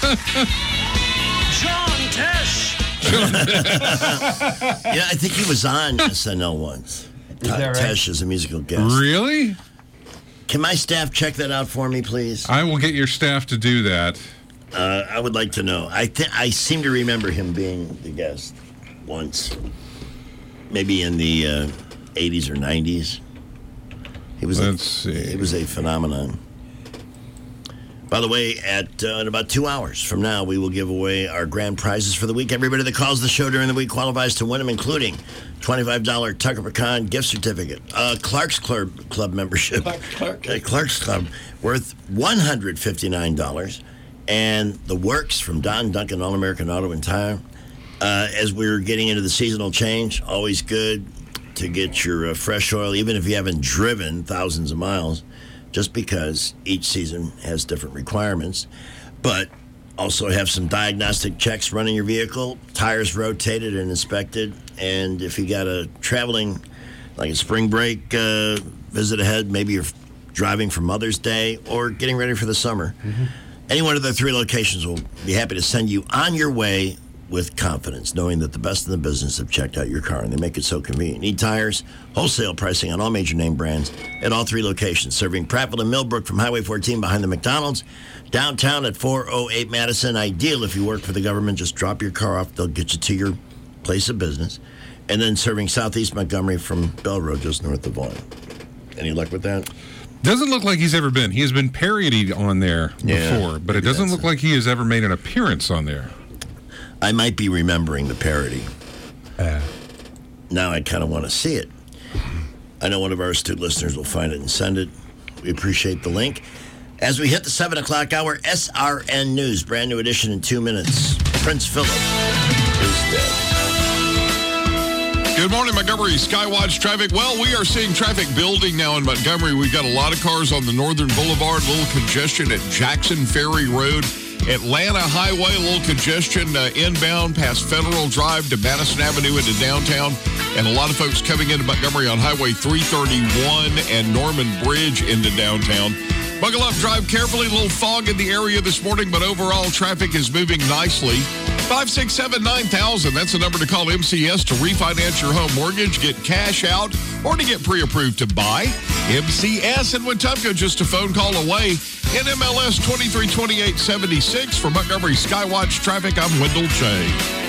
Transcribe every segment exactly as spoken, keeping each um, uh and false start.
John Tesh. Yeah, I think he was on S N L once. Is that right? Tesh is a musical guest. Really? Can my staff check that out for me, please? I will get your staff to do that. Uh, I would like to know. I th- I seem to remember him being the guest once. Maybe in the uh, eighties or nineties. He was Let's a, see. He was a phenomenon. By the way, at uh, in about two hours from now, we will give away our grand prizes for the week. Everybody that calls the show during the week qualifies to win them, including twenty-five dollars Tucker Pecan gift certificate, uh, Clark's Club, Club membership, Clark, Clark. Uh, Clark's Club, worth one hundred fifty-nine dollars, and the Works from Don Duncan All-American Auto and Tire. Uh, as we're getting into the seasonal change, always good to get your uh, fresh oil, even if you haven't driven thousands of miles, just because each season has different requirements. But also have some diagnostic checks running your vehicle, tires rotated and inspected, and if you got a traveling, like a spring break uh, visit ahead, maybe you're driving for Mother's Day or getting ready for the summer, mm-hmm. any one of the three locations will be happy to send you on your way with confidence, knowing that the best in the business have checked out your car, and they make it so convenient. Need tires? Wholesale pricing on all major name brands at all three locations, serving Prattville and Millbrook from Highway fourteen behind the McDonald's, downtown at four oh eight Madison. Ideal if you work for the government. Just drop your car off. They'll get you to your place of business. And then serving Southeast Montgomery from Bell Road, just north of Vaughan. Any luck with that? Doesn't look like he's ever been. He has been parodied on there Yeah, before, but it maybe doesn't that's look it. like he has ever made an appearance on there. I might be remembering the parody. Uh, Now I kind of want to see it. I know one of our astute listeners will find it and send it. We appreciate the link. As we hit the seven o'clock hour, S R N News, brand new edition in two minutes. Prince Philip is dead. Good morning, Montgomery Skywatch traffic. Well, we are seeing traffic building now in Montgomery. We've got a lot of cars on the Northern Boulevard, a little congestion at Jackson Ferry Road. Atlanta Highway, a little congestion uh, inbound past Federal Drive to Madison Avenue into downtown. And a lot of folks coming into Montgomery on Highway three thirty-one and Norman Bridge into downtown. Buckle up, drive carefully. A little fog in the area this morning, but overall traffic is moving nicely. five six seven, nine thousand, that's the number to call M C S to refinance your home mortgage, get cash out, or to get pre-approved to buy. M C S in Wetumpka, just a phone call away. N M L S twenty-three twenty-eight seventy-six. For Montgomery Skywatch Traffic, I'm Wendell Chang.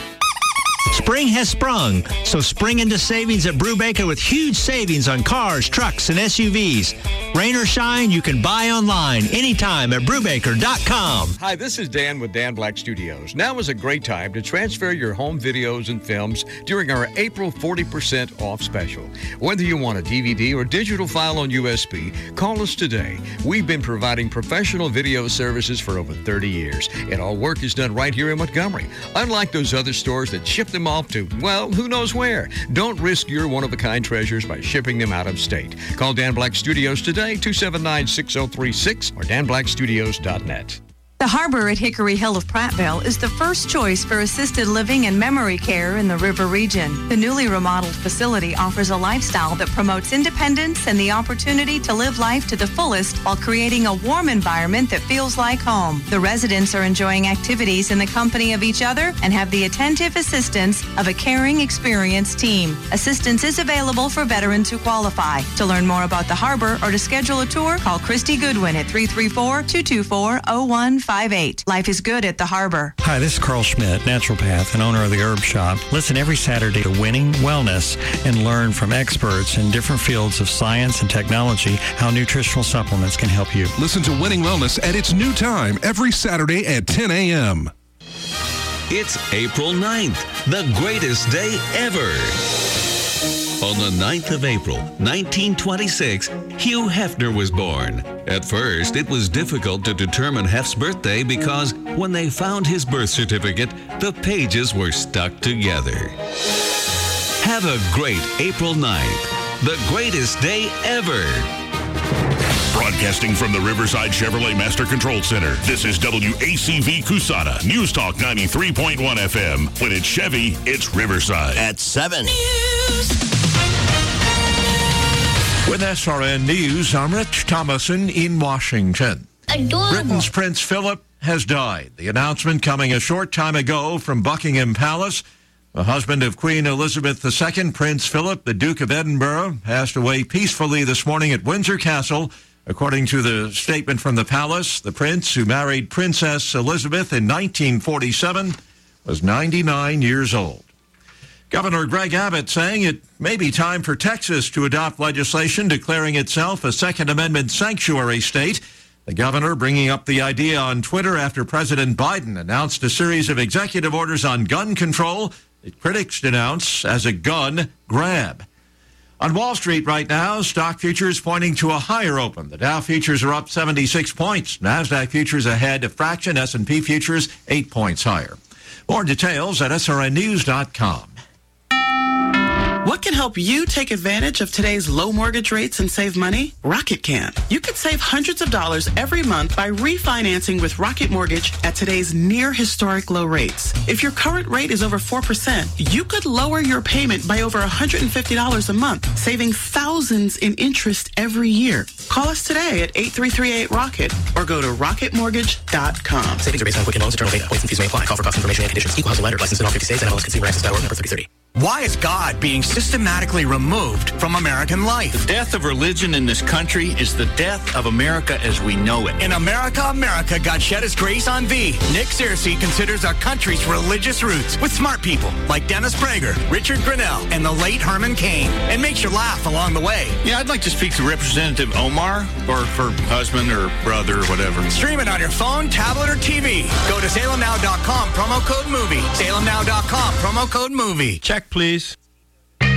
Spring has sprung, so spring into savings at Brubaker with huge savings on cars, trucks, and S U Vs. Rain or shine, you can buy online anytime at Brubaker dot com. Hi, this is Dan with Dan Black Studios. Now is a great time to transfer your home videos and films during our April forty percent off special. Whether you want a D V D or digital file on U S B, call us today. We've been providing professional video services for over thirty years, and all work is done right here in Montgomery. Unlike those other stores that ship them off to, well, who knows where. Don't risk your one-of-a-kind treasures by shipping them out of state. Call Dan Black Studios today, two seven nine, six oh three six or dan black studios dot net. The Harbor at Hickory Hill of Prattville is the first choice for assisted living and memory care in the River region. The newly remodeled facility offers a lifestyle that promotes independence and the opportunity to live life to the fullest while creating a warm environment that feels like home. The residents are enjoying activities in the company of each other and have the attentive assistance of a caring, experienced team. Assistance is available for veterans who qualify. To learn more about the Harbor or to schedule a tour, call Christy Goodwin at three three four, two two four, zero one five eight. Life is good at the Harbor. Hi, this is Carl Schmidt, naturopath and owner of the Herb Shop. Listen every Saturday to Winning Wellness and learn from experts in different fields of science and technology how nutritional supplements can help you. Listen to Winning Wellness at its new time every Saturday at ten a.m. It's April ninth, the greatest day ever. On the ninth of April, nineteen twenty-six, Hugh Hefner was born. At first, it was difficult to determine Hef's birthday because when they found his birth certificate, the pages were stuck together. Have a great April ninth, the greatest day ever. Broadcasting from the Riverside Chevrolet Master Control Center, this is W A C V Cusana, News Talk ninety-three point one F M. When it's Chevy, it's Riverside. At seven. With S R N News, I'm Rich Thomason in Washington. Adorable. Britain's Prince Philip has died. The announcement coming a short time ago from Buckingham Palace. The husband of Queen Elizabeth the Second, Prince Philip, the Duke of Edinburgh, passed away peacefully this morning at Windsor Castle. According to the statement from the palace, the prince, who married Princess Elizabeth in nineteen forty-seven, was ninety-nine years old. Governor Greg Abbott saying it may be time for Texas to adopt legislation declaring itself a Second Amendment sanctuary state. The governor bringing up the idea on Twitter after President Biden announced a series of executive orders on gun control that critics denounce as a gun grab. On Wall Street right now, stock futures pointing to a higher open. The Dow futures are up seventy-six points. NASDAQ futures ahead a fraction. S and P futures eight points higher. More details at S R N news dot com. What can help you take advantage of today's low mortgage rates and save money? Rocket can. You could save hundreds of dollars every month by refinancing with Rocket Mortgage at today's near historic low rates. If your current rate is over four percent, you could lower your payment by over one hundred fifty dollars a month, saving thousands in interest every year. Call us today at eight three three eight ROCKET or go to rocket mortgage dot com. Savings are based on Quicken Loans, internal data. Points and fees may apply. Call for cost information and conditions. Equal housing lender. Licensed in all fifty states. N M L S Consumer Access dot org. Number thirty thirty. Why is God being systematically removed from American life? The death of religion in this country is the death of America as we know it. In America, America, God shed His grace on thee. Nick Searcy considers our country's religious roots with smart people like Dennis Prager, Richard Grinnell, and the late Herman Cain, and makes you laugh along the way. Yeah, I'd like to speak to Representative Omar, or for husband or brother or whatever. Stream it on your phone, tablet, or T V. Go to salem now dot com, promo code movie. salem now dot com, promo code movie. Check, please. The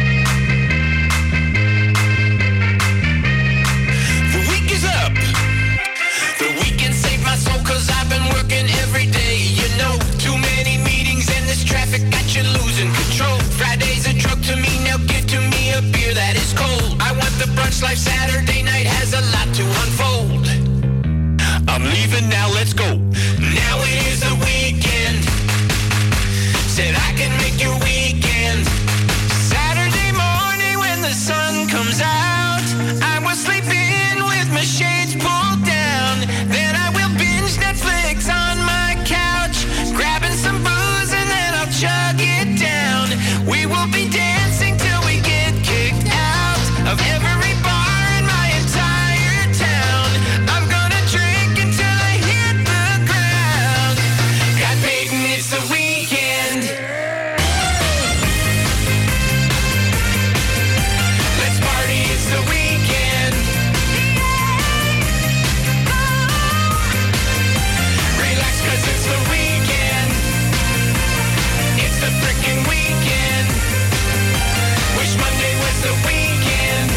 week is up. The weekend saved my soul cause I've been working every day. You know, too many meetings and this traffic got you losing control. Friday's a drug to me, now give to me a beer that is cold. I want the brunch life, Saturday night has a lot to unfold. I'm leaving now, let's go. Now it is the weekend. Said I can make your weekend. Saturday morning when the sun comes out, I will sleep in with my shades pulled down. Then I will binge Netflix on my couch, grabbing some booze and then I'll chug it down. We will be dancing till we get kicked out of every bar in my entire town. I'm gonna drink until I hit the ground. God Peyton, it's the weekend. Let's party, it's the weekend. Relax cause it's the weekend. It's the frickin' weekend. Wish Monday was the weekend.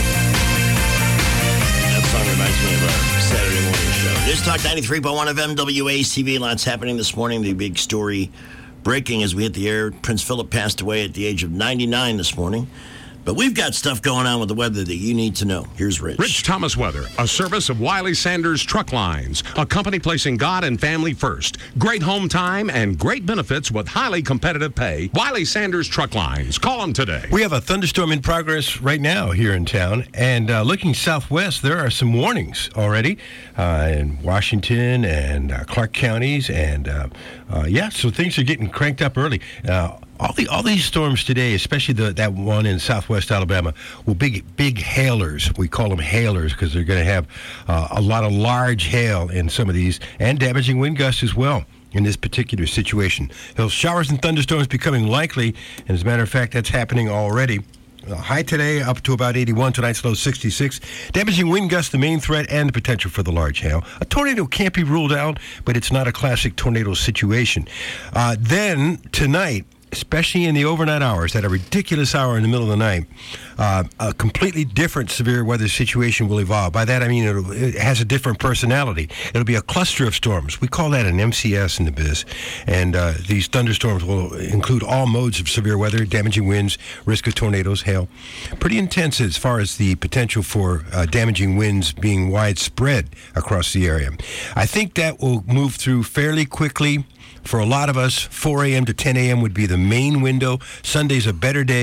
That song reminds me of our Saturday morning show. News Talk ninety-three point one F M W A C V. Lots happening this morning. The big story breaking as we hit the air. Prince Philip passed away at the age of ninety-nine this morning. But we've got stuff going on with the weather that you need to know. Here's Rich. Rich Thomas Weather, a service of Wiley Sanders Truck Lines, a company placing God and family first. Great home time and great benefits with highly competitive pay. Wiley Sanders Truck Lines. Call them today. We have a thunderstorm in progress right now here in town, and uh, looking southwest, there are some warnings already uh, in Washington and uh, Clark counties, and uh, uh, yeah, so things are getting cranked up early. Uh, All the all these storms today, especially the, that one in southwest Alabama, will be big hailers. We call them hailers because they're going to have uh, a lot of large hail in some of these, and damaging wind gusts as well in this particular situation. Those showers and thunderstorms becoming likely, and as a matter of fact, that's happening already. Uh, high today up to about eighty-one, tonight's low sixty-six. Damaging wind gusts, the main threat, and the potential for the large hail. A tornado can't be ruled out, but it's not a classic tornado situation. Uh, then, tonight, especially in the overnight hours, at a ridiculous hour in the middle of the night, uh, a completely different severe weather situation will evolve. By that, I mean it'll, it has a different personality. It'll be a cluster of storms. We call that an M C S in the biz. And uh, these thunderstorms will include all modes of severe weather, damaging winds, risk of tornadoes, hail. Pretty intense as far as the potential for uh, damaging winds being widespread across the area. I think that will move through fairly quickly. For a lot of us, four a.m. to ten a.m. would be the main window. Sunday's a better day.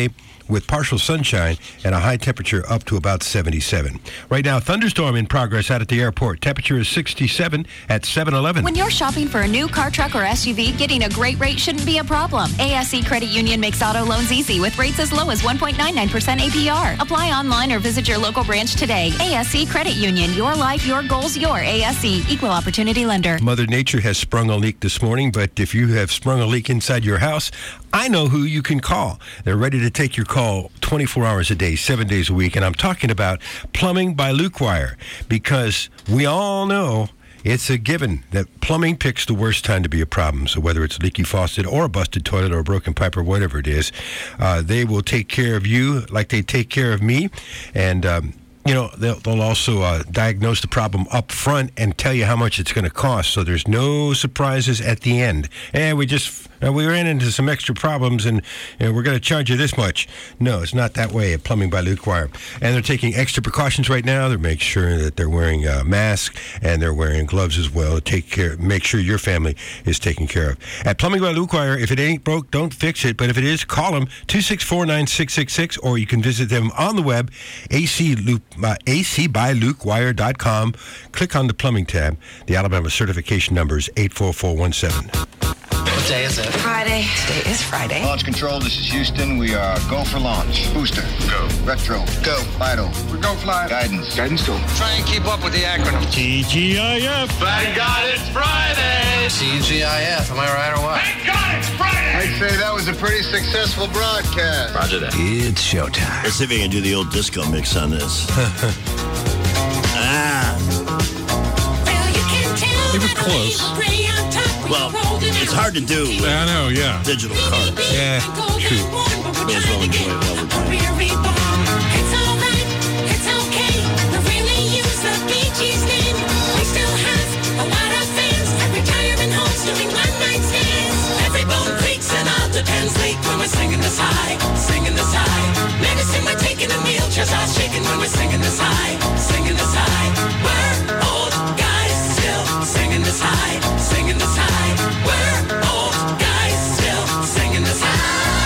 with partial sunshine and a high temperature up to about seventy-seven. Right now, thunderstorm in progress out at the airport. Temperature is sixty-seven at seven eleven. When you're shopping for a new car, truck, or S U V, getting a great rate shouldn't be a problem. A S E Credit Union makes auto loans easy with rates as low as one point nine nine percent A P R. Apply online or visit your local branch today. A S E Credit Union. Your life, your goals, your A S E. Equal Opportunity Lender. Mother Nature has sprung a leak this morning, but if you have sprung a leak inside your house, I know who you can call. They're ready to take your call twenty-four hours a day, seven days a week, and I'm talking about Plumbing by Luke Wire, because we all know it's a given that plumbing picks the worst time to be a problem. So whether it's a leaky faucet or a busted toilet or a broken pipe or whatever it is, uh, they will take care of you like they take care of me. And, um, you know, they'll, they'll also uh, diagnose the problem up front and tell you how much it's going to cost. So there's no surprises at the end. And we just... Now, we ran into some extra problems, and you know, we're going to charge you this much. No, it's not that way at Plumbing by Luke Wire. And they're taking extra precautions right now. They're making sure that they're wearing a mask, and they're wearing gloves as well to take care, make sure your family is taken care of. At Plumbing by Luke Wire, if it ain't broke, don't fix it. But if it is, call them, two six four, nine six six six, or you can visit them on the web, A C by luke wire dot com. Click on the plumbing tab. The Alabama certification number is eight four four one seven. What day is it? Friday. Today is Friday. Launch control, this is Houston. We are go for launch. Booster. Go. Retro. Go. Fido. We go fly. Guidance. Guidance go. Try and keep up with the acronym. T G I F. Thank God it's Friday. T G I F. Am I right or what? Thank God it's Friday. I'd say that was a pretty successful broadcast. Roger that. It's showtime. Let's see if we can do the old disco mix on this. ah. It was close. Well, it's hard to do with I know, yeah. digital cards. Yeah, true. May as well enjoy it while we're playing. It's all right, it's okay. We really use the Bee Gees name. We still have a lot of fans at retirement homes doing one-night stands. Every bone creaks and all depends leak when we're singing this high, singing this high. Medicine we're taking a meal, chest all shaking when we're singing this high, singing this high. We're old guys still singing this high, singing this high. We're old guys still singing this high.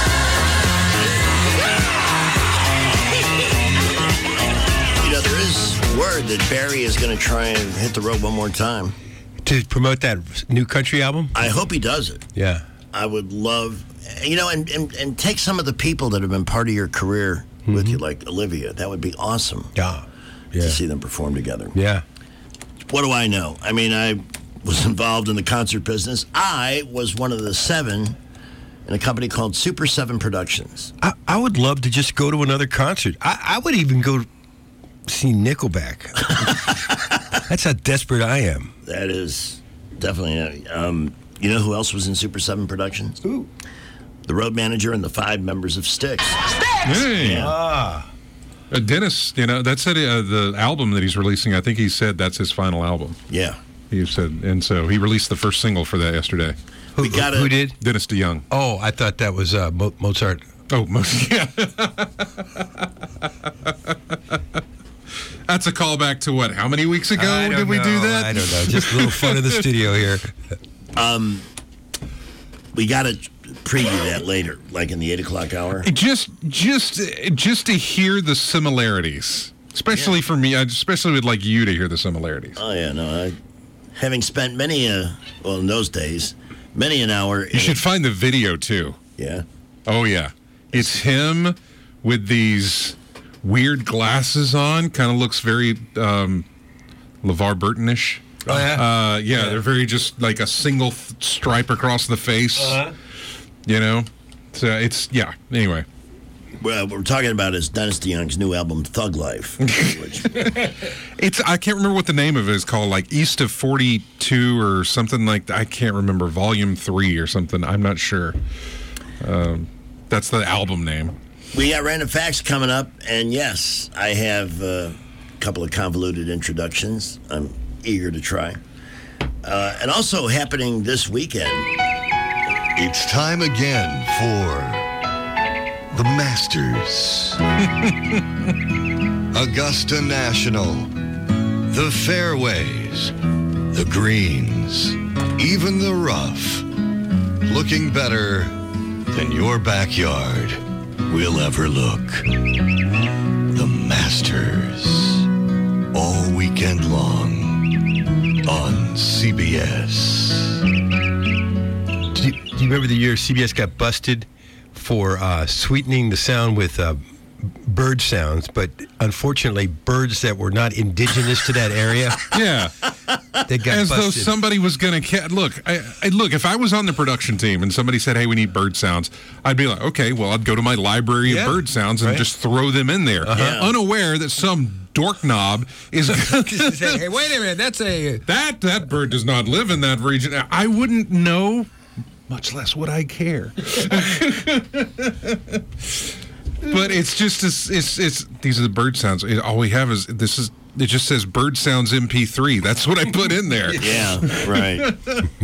You know, there is word that Barry is going to try and hit the road one more time. To promote that new country album? I hope he does it. Yeah. I would love, you know, and, and, and take some of the people that have been part of your career mm-hmm. with you, like Olivia. That would be awesome. Yeah. Yeah. To see them perform together. Yeah. What do I know? I mean, I was involved in the concert business. I was one of the seven in a company called Super seven Productions. I, I would love to just go to another concert. I, I would even go see Nickelback. That's how desperate I am. That is definitely. Um, you know who else was in Super seven Productions? Who? The road manager and the five members of Styx. Styx! Hey. Yeah. Ah. Uh, Dennis, you know, that's it, uh, the album that he's releasing. I think he said that's his final album. Yeah. He said, and so he released the first single for that yesterday. Who, we gotta, who did? Dennis DeYoung. Oh, I thought that was uh, Mo- Mozart. Oh, Mozart. Yeah. That's a callback to what? How many weeks ago did we know, do that? I don't know. Just a little fun in the studio here. Um, we got to preview that later, like in the eight o'clock hour. Just, just, just to hear the similarities, especially yeah. for me. I especially would like you to hear the similarities. Oh yeah, no. I, having spent many, uh, well, in those days, many an hour. You should a, find the video too. Yeah. Oh yeah, it's him with these weird glasses on. Kind of looks very um, LeVar Burton-ish. Oh yeah. Uh, yeah, yeah, they're very just like a single th- stripe across the face. Uh-huh. You know, so it's yeah. Anyway, well, what we're talking about is Dennis DeYoung's new album, Thug Life. Which... it's I can't remember what the name of it is called, like East of forty-two or something like that. I can't remember, Volume Three or something. I'm not sure. Um, that's the album name. We got random facts coming up, and yes, I have a couple of convoluted introductions. I'm eager to try. Uh, and also happening this weekend. It's time again for the Masters. Augusta National. The fairways. The greens. Even the rough. Looking better than your backyard. we'll ever look. The Masters. All weekend long on C B S. Do you, do you remember the year C B S got busted for uh, sweetening the sound with uh, bird sounds, but unfortunately birds that were not indigenous to that area? Yeah. They got As busted. though somebody was going to ca- look. I, I look. If I was on the production team and somebody said, "Hey, we need bird sounds," I'd be like, "Okay, well, I'd go to my library Yeah, of bird sounds and right. just throw them in there, Uh-huh. Yeah. unaware that some dork knob is." Say, hey, wait a minute, that's a that that bird does not live in that region. I wouldn't know, much less would I care. But it's just it's, it's it's these are the bird sounds. It, all we have is this is it just says bird sounds M P three. That's what I put in there. Yeah, right.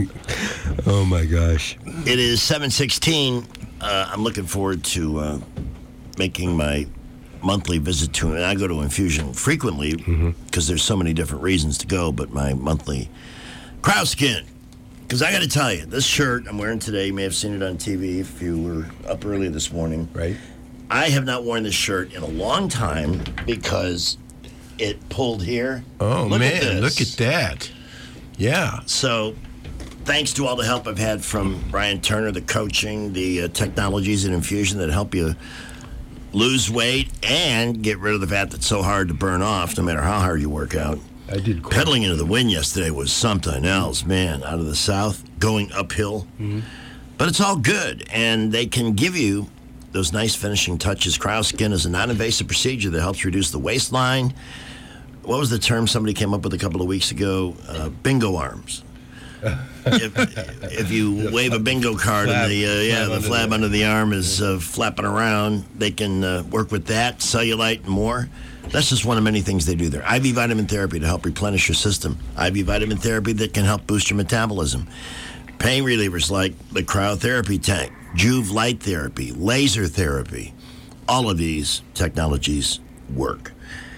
Oh my gosh. It is seven sixteen. Uh, I'm looking forward to uh, making my monthly visit to, and I go to Infusion frequently because mm-hmm. there's so many different reasons to go, but my monthly crowd skin. Because I got to tell you, this shirt I'm wearing today, you may have seen it on T V if you were up early this morning. Right. I have not worn this shirt in a long time because it pulled here. Oh, look man, at this. look at that. Yeah. So, thanks to all the help I've had from Brian Turner, the coaching, the uh, technologies in Infusion that help you lose weight and get rid of the fat that's so hard to burn off, no matter how hard you work out. I did. Quite. Pedaling into the wind yesterday was something else, man. Out of the south, going uphill, mm-hmm. but it's all good, and they can give you those nice finishing touches. CryoSkin is a non-invasive procedure that helps reduce the waistline. What was the term somebody came up with a couple of weeks ago? Uh, bingo arms. if, if you wave a bingo card flab, and the uh, yeah flab the flab under, under the arm is uh, flapping around, they can uh, work with that, cellulite, and more. That's just one of many things they do there. I V vitamin therapy to help replenish your system. I V vitamin therapy that can help boost your metabolism. Pain relievers like the cryotherapy tank, Juve light therapy, laser therapy. All of these technologies work.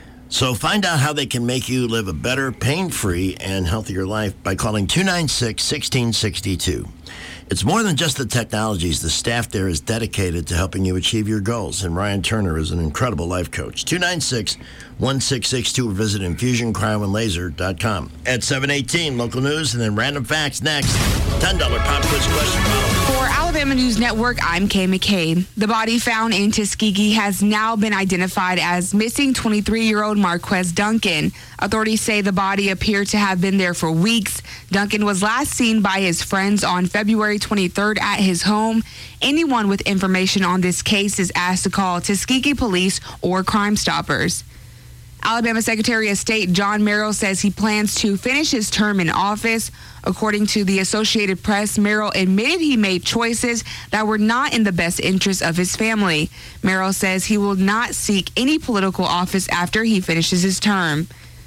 So find out how they can make you live a better, pain-free, and healthier life by calling two nine six, one six six two. It's more than just the technologies. The staff there is dedicated to helping you achieve your goals, and Ryan Turner is an incredible life coach. two nine six, one six six two or visit infusion cryo and laser dot com. At seven eighteen, local news, and then random facts next. ten dollars pop quiz question follow. For Alabama News Network, I'm Kay McCabe. The body found in Tuskegee has now been identified as missing twenty-three-year-old Marquez Duncan. Authorities say the body appeared to have been there for weeks. Duncan was last seen by his friends on February twenty-third at his home. Anyone with information on this case is asked to call Tuskegee Police or Crime Stoppers. Alabama Secretary of State John Merrill says he plans to finish his term in office. According to the Associated Press, Merrill admitted he made choices that were not in the best interest of his family. Merrill says he will not seek any political office after he finishes his term.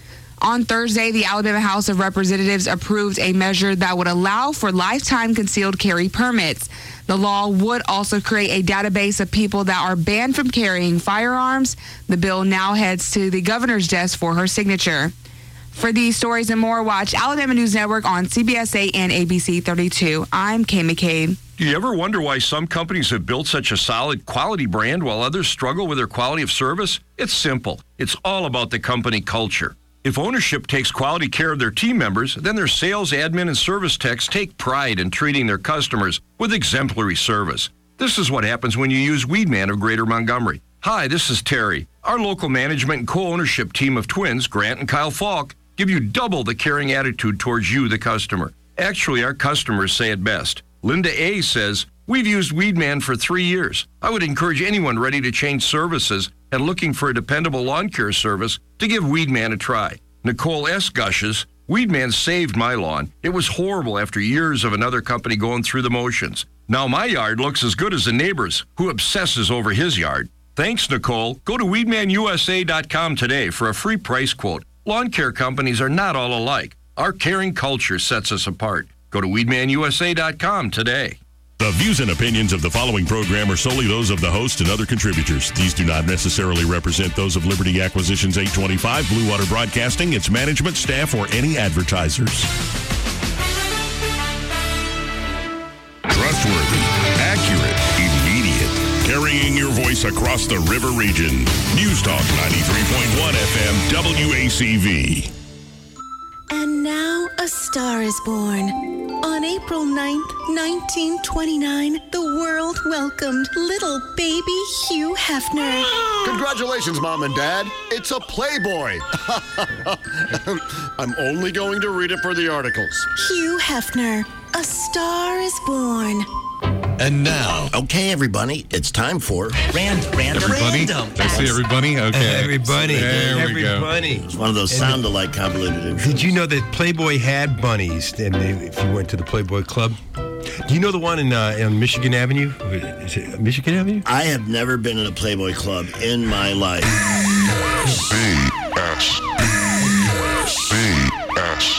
On Thursday, the Alabama House of Representatives approved a measure that would allow for lifetime concealed carry permits. The law would also create a database of people that are banned from carrying firearms. The bill now heads to the governor's desk for her signature. For these stories and more, watch Alabama News Network on C B S eight and A B C thirty-two. I'm Kay McCabe. Do you ever wonder why some companies have built such a solid quality brand while others struggle with their quality of service? It's simple. It's all about the company culture. If ownership takes quality care of their team members, then their sales, admin, and service techs take pride in treating their customers with exemplary service. This is what happens when you use Weedman of Greater Montgomery. Hi, this is Terry. Our local management and co-ownership team of twins, Grant and Kyle Falk, give you double the caring attitude towards you, the customer. Actually, our customers say it best. Linda A. says, we've used Weedman for three years. I would encourage anyone ready to change services and looking for a dependable lawn care service to give Weedman a try. Nicole S. gushes, Weedman saved my lawn. It was horrible after years of another company going through the motions. Now my yard looks as good as the neighbor's, who obsesses over his yard. Thanks, Nicole. Go to weedman U S A dot com today for a free price quote. Lawn care companies are not all alike. Our caring culture sets us apart. Go to weedman U S A dot com today. The views and opinions of the following program are solely those of the host and other contributors. These do not necessarily represent those of Liberty Acquisitions eight twenty-five, Blue Water Broadcasting, its management, staff, or any advertisers. Trustworthy, accurate, immediate, carrying Bringing your voice across the river region. News Talk ninety-three point one F M W A C V. And now a star is born. On April ninth, nineteen twenty-nine, the world welcomed little baby Hugh Hefner. Congratulations, Mom and Dad. It's a Playboy. I'm only going to read it for the articles. Hugh Hefner, a star is born. And now, okay, everybody, it's time for Random, random, Everybody? random. I see everybody? Okay. Everybody. There we go. Everybody. It was one of those sound-alike convoluted intros. Did you know that Playboy had bunnies? And they, if you went to the Playboy Club, do you know the one in uh, on Michigan Avenue? Is it Michigan Avenue? I have never been in a Playboy Club in my life. C S. C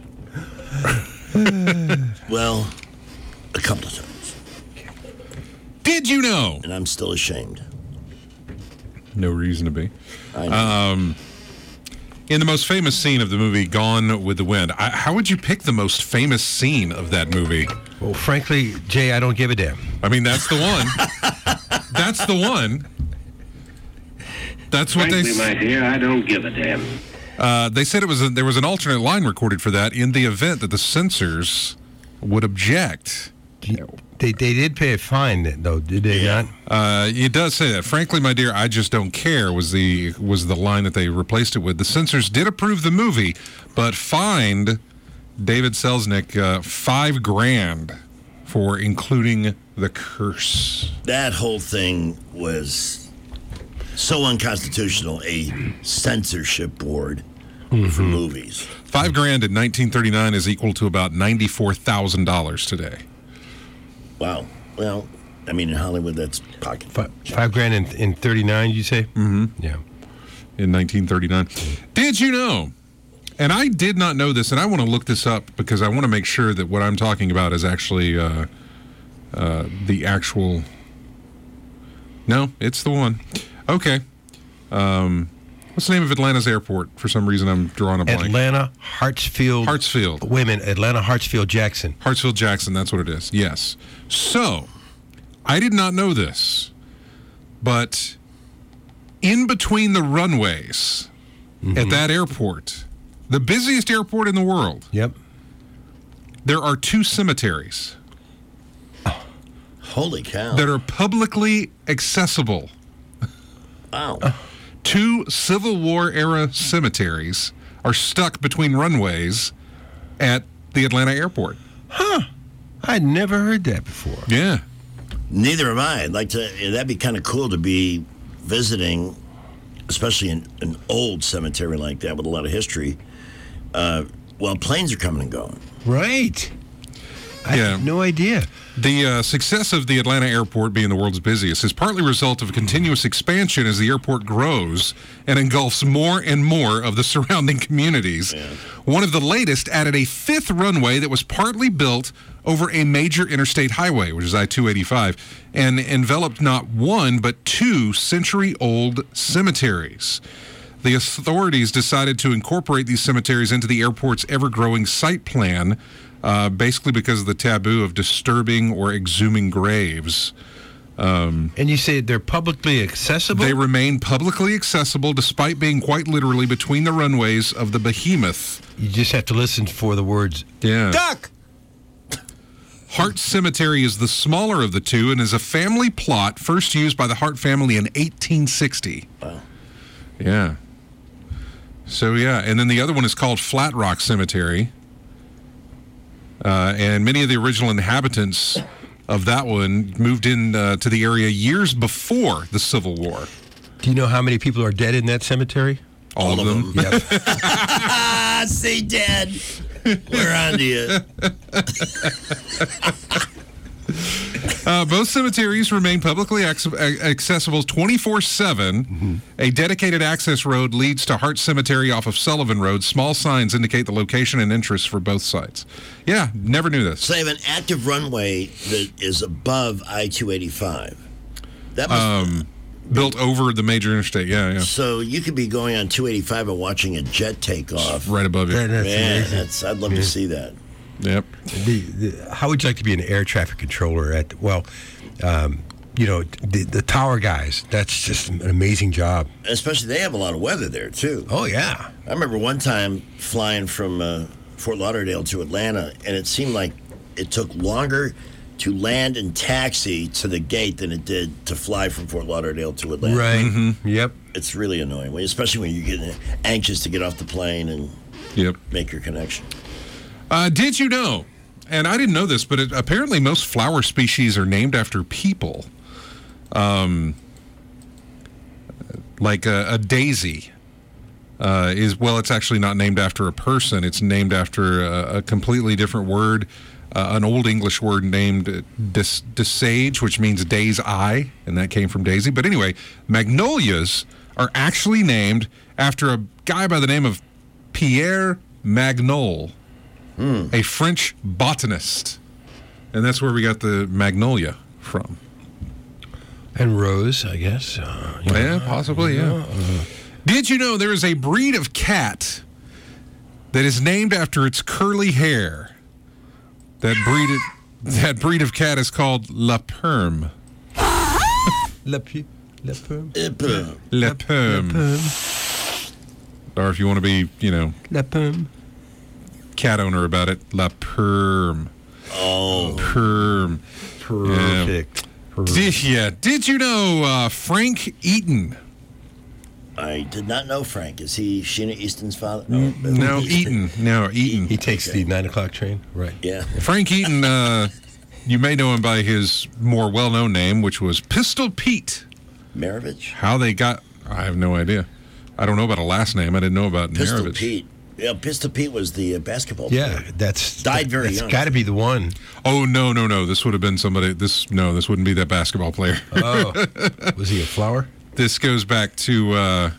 S. Well, a couple of times. Did you know? And I'm still ashamed. No reason to be. I know. Um, in the most famous scene of the movie Gone with the Wind, I, how would you pick the most famous scene of that movie? Well, frankly, Jay, I don't give a damn. I mean, that's the one. That's the one. That's what Frankly, they. my dear, I don't give a damn. Uh, they said it was a, there was an alternate line recorded for that in the event that the censors would object. They they did pay a fine, though, did they Yeah. not? Uh, it does say that. Frankly, my dear, I just don't care was the was the line that they replaced it with. The censors did approve the movie, but fined David Selznick uh, five grand for including the curse. That whole thing was so unconstitutional, a censorship board for movies. Five grand in nineteen thirty-nine is equal to about ninety-four thousand dollars today. Wow. Well, I mean, in Hollywood, that's pocket. Five, five grand in, in thirty-nine, you say? Mm-hmm. Yeah. In nineteen thirty-nine. Did you know? And I did not know this, and I want to look this up because I want to make sure that what I'm talking about is actually uh, uh, the actual. No, it's the one. Okay. Um, what's the name of Atlanta's airport? For some reason, I'm drawing a blank. Atlanta Hartsfield. Hartsfield. Wait a minute. Atlanta Hartsfield Jackson. Hartsfield Jackson, that's what it is. Yes. So, I did not know this, but in between the runways at that airport, the busiest airport in the world, Yep. there are two cemeteries Holy cow. that are publicly accessible. Wow. Two Civil War era cemeteries are stuck between runways at the Atlanta airport. Huh. I'd never heard that before. Yeah. Neither have I. I'd like to, that'd be kind of cool to be visiting, especially in an old cemetery like that with a lot of history, uh, while planes are coming and going. Right. I Yeah. had no idea. The uh, success of the Atlanta airport being the world's busiest is partly a result of a continuous expansion as the airport grows and engulfs more and more of the surrounding communities. Yeah. One of the latest added a fifth runway that was partly built over a major interstate highway, which is I two eighty-five, and enveloped not one but two century-old cemeteries. The authorities decided to incorporate these cemeteries into the airport's ever-growing site plan, Uh, basically because of the taboo of disturbing or exhuming graves. Um, and you say they're publicly accessible? They remain publicly accessible despite being quite literally between the runways of the behemoth. You just have to listen for the words, Yeah. duck! Hart Cemetery is the smaller of the two and is a family plot first used by the Hart family in eighteen sixty. Wow. Yeah. So, yeah. And then the other one is called Flat Rock Cemetery. Uh, and many of the original inhabitants of that one moved in uh, to the area years before the Civil War. Do you know how many people are dead in that cemetery? All, All of them. them. Yep. See, Dad, we're on to you. Uh, both cemeteries remain publicly ac- accessible twenty-four seven. Mm-hmm. A dedicated access road leads to Hart Cemetery off of Sullivan Road. Small signs indicate the location and interest for both sites. Yeah, never knew this. So they have an active runway that is above I two eighty-five. That must um, built over the major interstate. Yeah, yeah. So you could be going on two eighty-five and watching a jet take off right above you. That- that's Man, amazing. that's, I'd love Yeah. to see that. Yep. The, the, how would you like to be an air traffic controller at, well, um, you know, the, the tower guys. That's just an amazing job. Especially they have a lot of weather there, too. Oh, yeah. I remember one time flying from uh, Fort Lauderdale to Atlanta, and it seemed like it took longer to land and taxi to the gate than it did to fly from Fort Lauderdale to Atlanta. Right. Mm-hmm. Yep. It's really annoying, especially when you're getting anxious to get off the plane and yep. make your connection. Uh, did you know, and I didn't know this, but it, apparently most flower species are named after people. Um, like a, a daisy uh, is, well, it's actually not named after a person. It's named after a, a completely different word, uh, an Old English word named dis, disage, which means day's eye, and that came from daisy. But anyway, magnolias are actually named after a guy by the name of Pierre Magnol, mm. a French botanist. And that's where we got the magnolia from. And rose, I guess. Uh, yeah, know, possibly, yeah. Know, uh, Did you know there is a breed of cat that is named after its curly hair? That breed of, that breed of cat is called La Perme. La, pu- La Perme? La Perme. La Perme. Or if you want to be, you know, La Perme. Cat owner about it, La Perme. Oh. Perme. Perfect. Yeah. Did, yeah. Did you know uh, Frank Eaton? I did not know Frank. Is he Sheena Easton's father? No, no Eaton. No, Eaton. He takes okay. the nine o'clock train. Right. Yeah. Frank Eaton, uh, you may know him by his more well-known name, which was Pistol Pete. Maravich? How they got, I have no idea. I don't know about a last name. I didn't know about Pistol Maravich. Pete. Yeah, Pistol Pete was the uh, basketball yeah, player. that's died that, very that's young. Got to be the one. Oh no, no, no! This would have been somebody. This no, this wouldn't be that basketball player. Oh, was he a flower? This goes back to uh,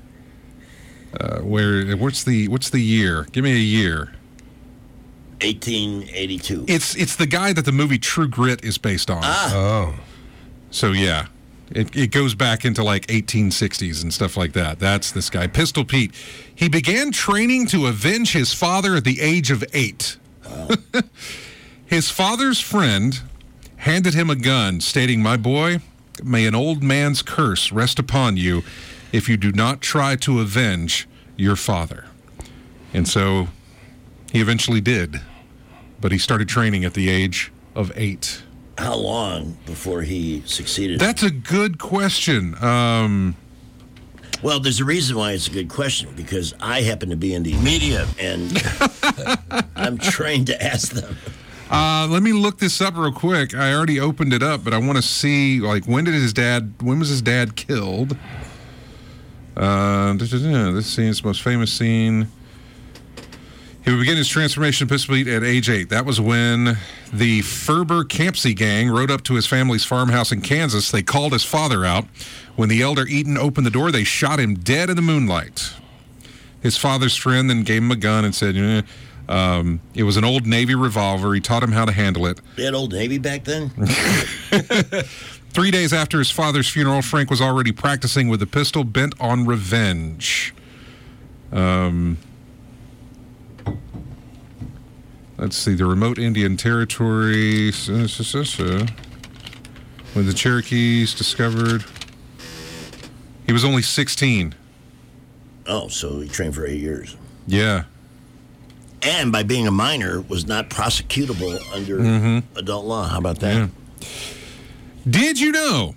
uh, where? What's the what's the year? Give me a year. eighteen eighty-two. It's it's the guy that the movie True Grit is based on. Ah. Oh. So yeah. It, it goes back into like eighteen sixties and stuff like that. That's this guy, Pistol Pete. He began training to avenge his father at the age of eight. Wow. His father's friend handed him a gun, stating, "My boy, may an old man's curse rest upon you if you do not try to avenge your father." And so he eventually did, but he started training at the age of eight. How long before he succeeded? That's a good question. Um, well, there's a reason why it's a good question, because I happen to be in the media, and I'm trained to ask them. Uh, let me look this up real quick. I already opened it up, but I want to see, like, when did his dad, when was his dad killed? Uh, this scene's most famous scene. He would begin his transformation to Pistol Pete at age eight. That was when the Ferber Campsey gang rode up to his family's farmhouse in Kansas. They called his father out. When the elder Eaton opened the door, they shot him dead in the moonlight. His father's friend then gave him a gun and said, eh. um, it was an old Navy revolver. He taught him how to handle it. They had Old Navy back then? Three days after his father's funeral, Frank was already practicing with a pistol, bent on revenge. Um... Let's see, the remote Indian Territory, when the Cherokees discovered, he was only sixteen. Oh, so he trained for eight years. Yeah. And by being a minor, was not prosecutable under mm-hmm. adult law. How about that? Yeah. Did you know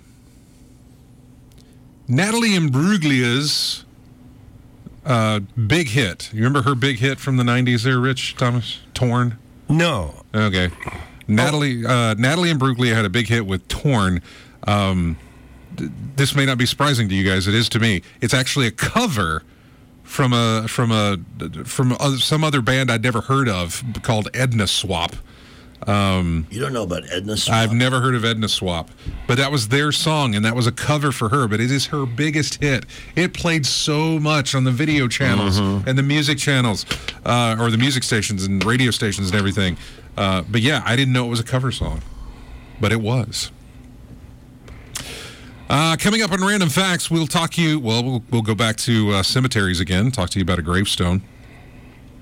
Natalie Imbruglia's Uh, big hit. You remember her big hit from the nineties there, Rich Thomas? Torn? No. Okay. Natalie uh, Natalie Imbruglia had a big hit with Torn. Um, th- this may not be surprising to you guys. It is to me. It's actually a cover from a from a from a, some other band I'd never heard of called Edna Swap. Um, you don't know about Edna Swap? I've never heard of Edna Swap, but that was their song, and that was a cover for her, but it is her biggest hit. It played so much on the video channels mm-hmm. and the music channels, uh, or the music stations and radio stations and everything. Uh, but yeah, I didn't know it was a cover song, but it was. Uh, coming up on Random Facts, we'll talk to you, well, we'll, we'll go back to uh, cemeteries again, talk to you about a gravestone.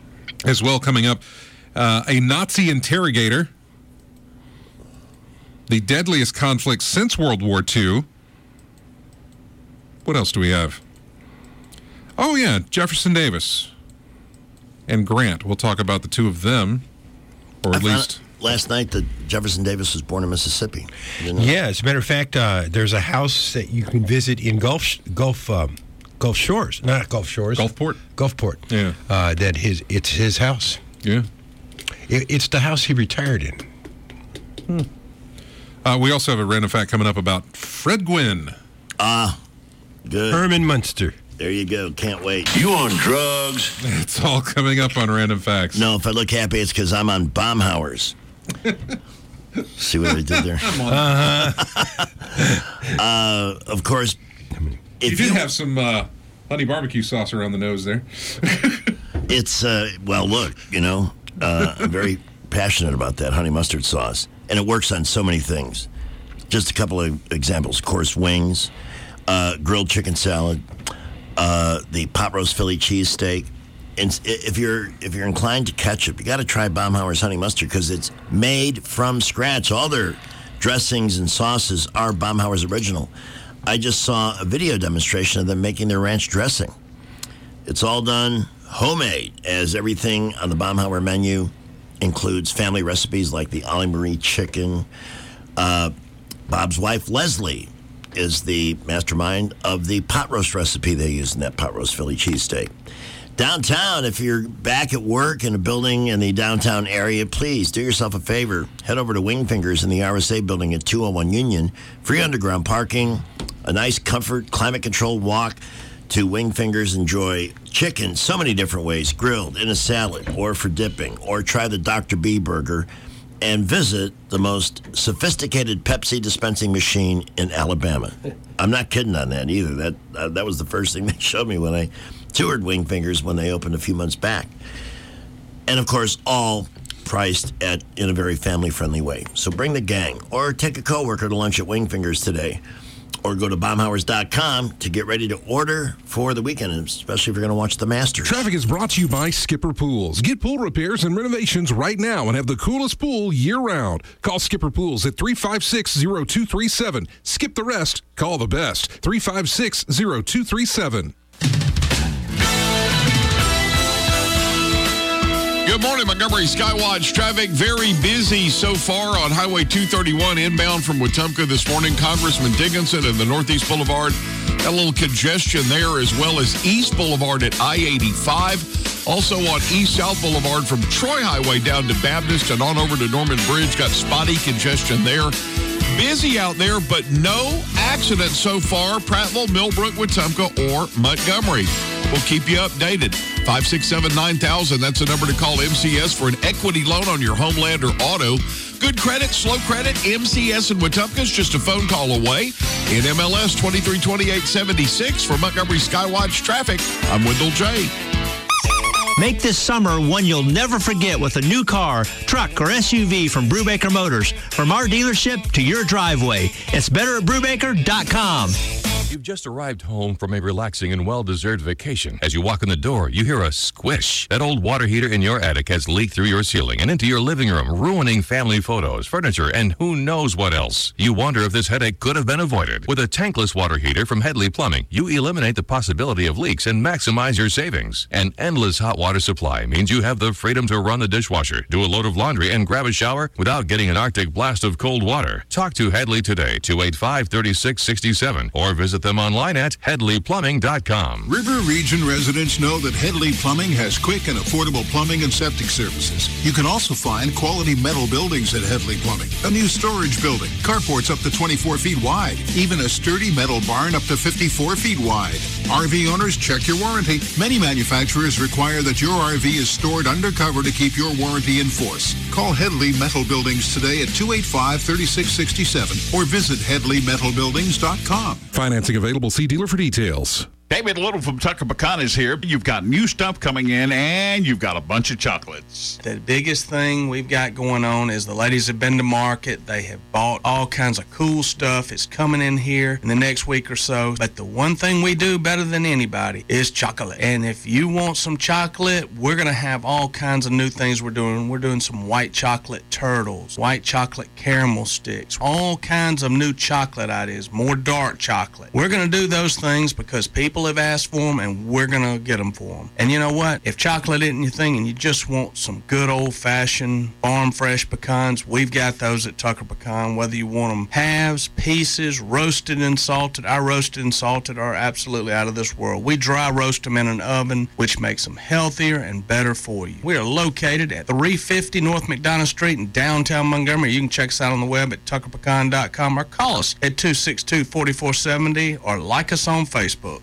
As well, coming up, Uh, a Nazi interrogator the deadliest conflict since World War Two. What else do we have? Oh, yeah, Jefferson Davis and Grant. We'll talk about the two of them, or at I least... last night that Jefferson Davis was born in Mississippi. You know? Yeah, as a matter of fact, uh, there's a house that you can visit in Gulf Gulf um, Gulf Shores, not Gulf Shores, Gulfport. Gulfport. Yeah, uh, that his it's his house. Yeah, it, it's the house he retired in. Hmm. Uh, we also have a random fact coming up about Fred Gwynn. Ah, good. Herman Munster. There you go. Can't wait. You on drugs? It's all coming up on Random Facts. No, if I look happy, it's because I'm on Baumhauer's. See what I did there? Uh-huh. uh, of course, if you did you, have some uh, honey barbecue sauce around the nose there. It's, uh, well, look, you know, uh, I'm very passionate about that honey mustard sauce, and it works on so many things. Just a couple of examples. Of course, wings, uh, grilled chicken salad, uh, the pot roast Philly cheesesteak. And if you're if you're inclined to ketchup, you got to try Baumhauer's honey mustard because it's made from scratch. All their dressings and sauces are Baumhauer's original. I just saw a video demonstration of them making their ranch dressing. It's all done homemade, as everything on the Baumhauer menu includes family recipes like the Ollie Marie chicken. Uh, Bob's wife, Leslie, is the mastermind of the pot roast recipe they use in that pot roast Philly cheesesteak. Downtown, if you're back at work in a building in the downtown area, please do yourself a favor. Head over to Wingfingers in the R S A building at two oh one Union. Free underground parking, a nice comfort, climate-controlled walk to Wingfingers. Enjoy chicken so many different ways, grilled, in a salad, or for dipping, or try the Doctor B burger, and visit the most sophisticated Pepsi dispensing machine in Alabama. I'm not kidding on that either. That uh, that was the first thing they showed me when I toured Wingfingers when they opened a few months back. And, of course, all priced at in a very family-friendly way. So bring the gang, or take a coworker to lunch at Wingfingers today, or go to Baumhauers dot com to get ready to order for the weekend, especially if you're going to watch the Masters. Traffic is brought to you by Skipper Pools. Get pool repairs and renovations right now and have the coolest pool year-round. Call Skipper Pools at three five six, zero two three seven. Skip the rest. Call the best. three five six, zero two three seven. Good morning, Montgomery Skywatch traffic. Very busy so far on Highway two thirty-one inbound from Wetumpka this morning. Congressman Dickinson and the Northeast Boulevard. Got a little congestion there, as well as East Boulevard at I eighty-five. Also on East South Boulevard from Troy Highway down to Baptist and on over to Norman Bridge. Got spotty congestion there. Busy out there, but no accidents so far. Prattville, Millbrook, Wetumpka, or Montgomery. We'll keep you updated. five six seven, nine thousand. That's the number to call M C S for an equity loan on your homeland or auto. Good credit, slow credit, M C S and Wetumpka is just a phone call away. In M L S twenty-three twenty-eight seventy-six for Montgomery Skywatch traffic, I'm Wendell J. Make this summer one you'll never forget with a new car, truck, or S U V from Brubaker Motors. From our dealership to your driveway. It's better at Brubaker dot com. You've just arrived home from a relaxing and well-deserved vacation. As you walk in the door, you hear a squish. That old water heater in your attic has leaked through your ceiling and into your living room, ruining family photos, furniture, and who knows what else. You wonder if this headache could have been avoided. With a tankless water heater from Headley Plumbing, you eliminate the possibility of leaks and maximize your savings. An endless hot water supply means you have the freedom to run the dishwasher, do a load of laundry, and grab a shower without getting an Arctic blast of cold water. Talk to Headley today, two eight five, three six six seven, or visit them online at Headley Plumbing dot com. River Region residents know that Headley Plumbing has quick and affordable plumbing and septic services. You can also find quality metal buildings at Headley Plumbing. A new storage building, carports up to twenty-four feet wide, even a sturdy metal barn up to fifty-four feet wide. R V owners, check your warranty. Many manufacturers require that your R V is stored undercover to keep your warranty in force. Call Headley Metal Buildings today at two eight five, three six six seven or visit Headley Metal Buildings dot com. Financing available. See dealer for details. David Little from Tucker Pecan is here. You've got new stuff coming in, and you've got a bunch of chocolates. The biggest thing we've got going on is the ladies have been to market. They have bought all kinds of cool stuff. It's coming in here in the next week or so. But the one thing we do better than anybody is chocolate. And if you want some chocolate, we're going to have all kinds of new things we're doing. We're doing some white chocolate turtles, white chocolate caramel sticks, all kinds of new chocolate ideas, more dark chocolate. We're going to do those things because people have asked for them, and we're going to get them for them. And you know what? If chocolate isn't your thing and you just want some good old-fashioned farm fresh pecans, we've got those at Tucker Pecan. Whether you want them halves, pieces, roasted and salted, our roasted and salted are absolutely out of this world. We dry roast them in an oven, which makes them healthier and better for you. We are located at three fifty North McDonough Street in downtown Montgomery. You can check us out on the web at tucker pecan dot com or call us at two six two, four four seven zero or like us on Facebook.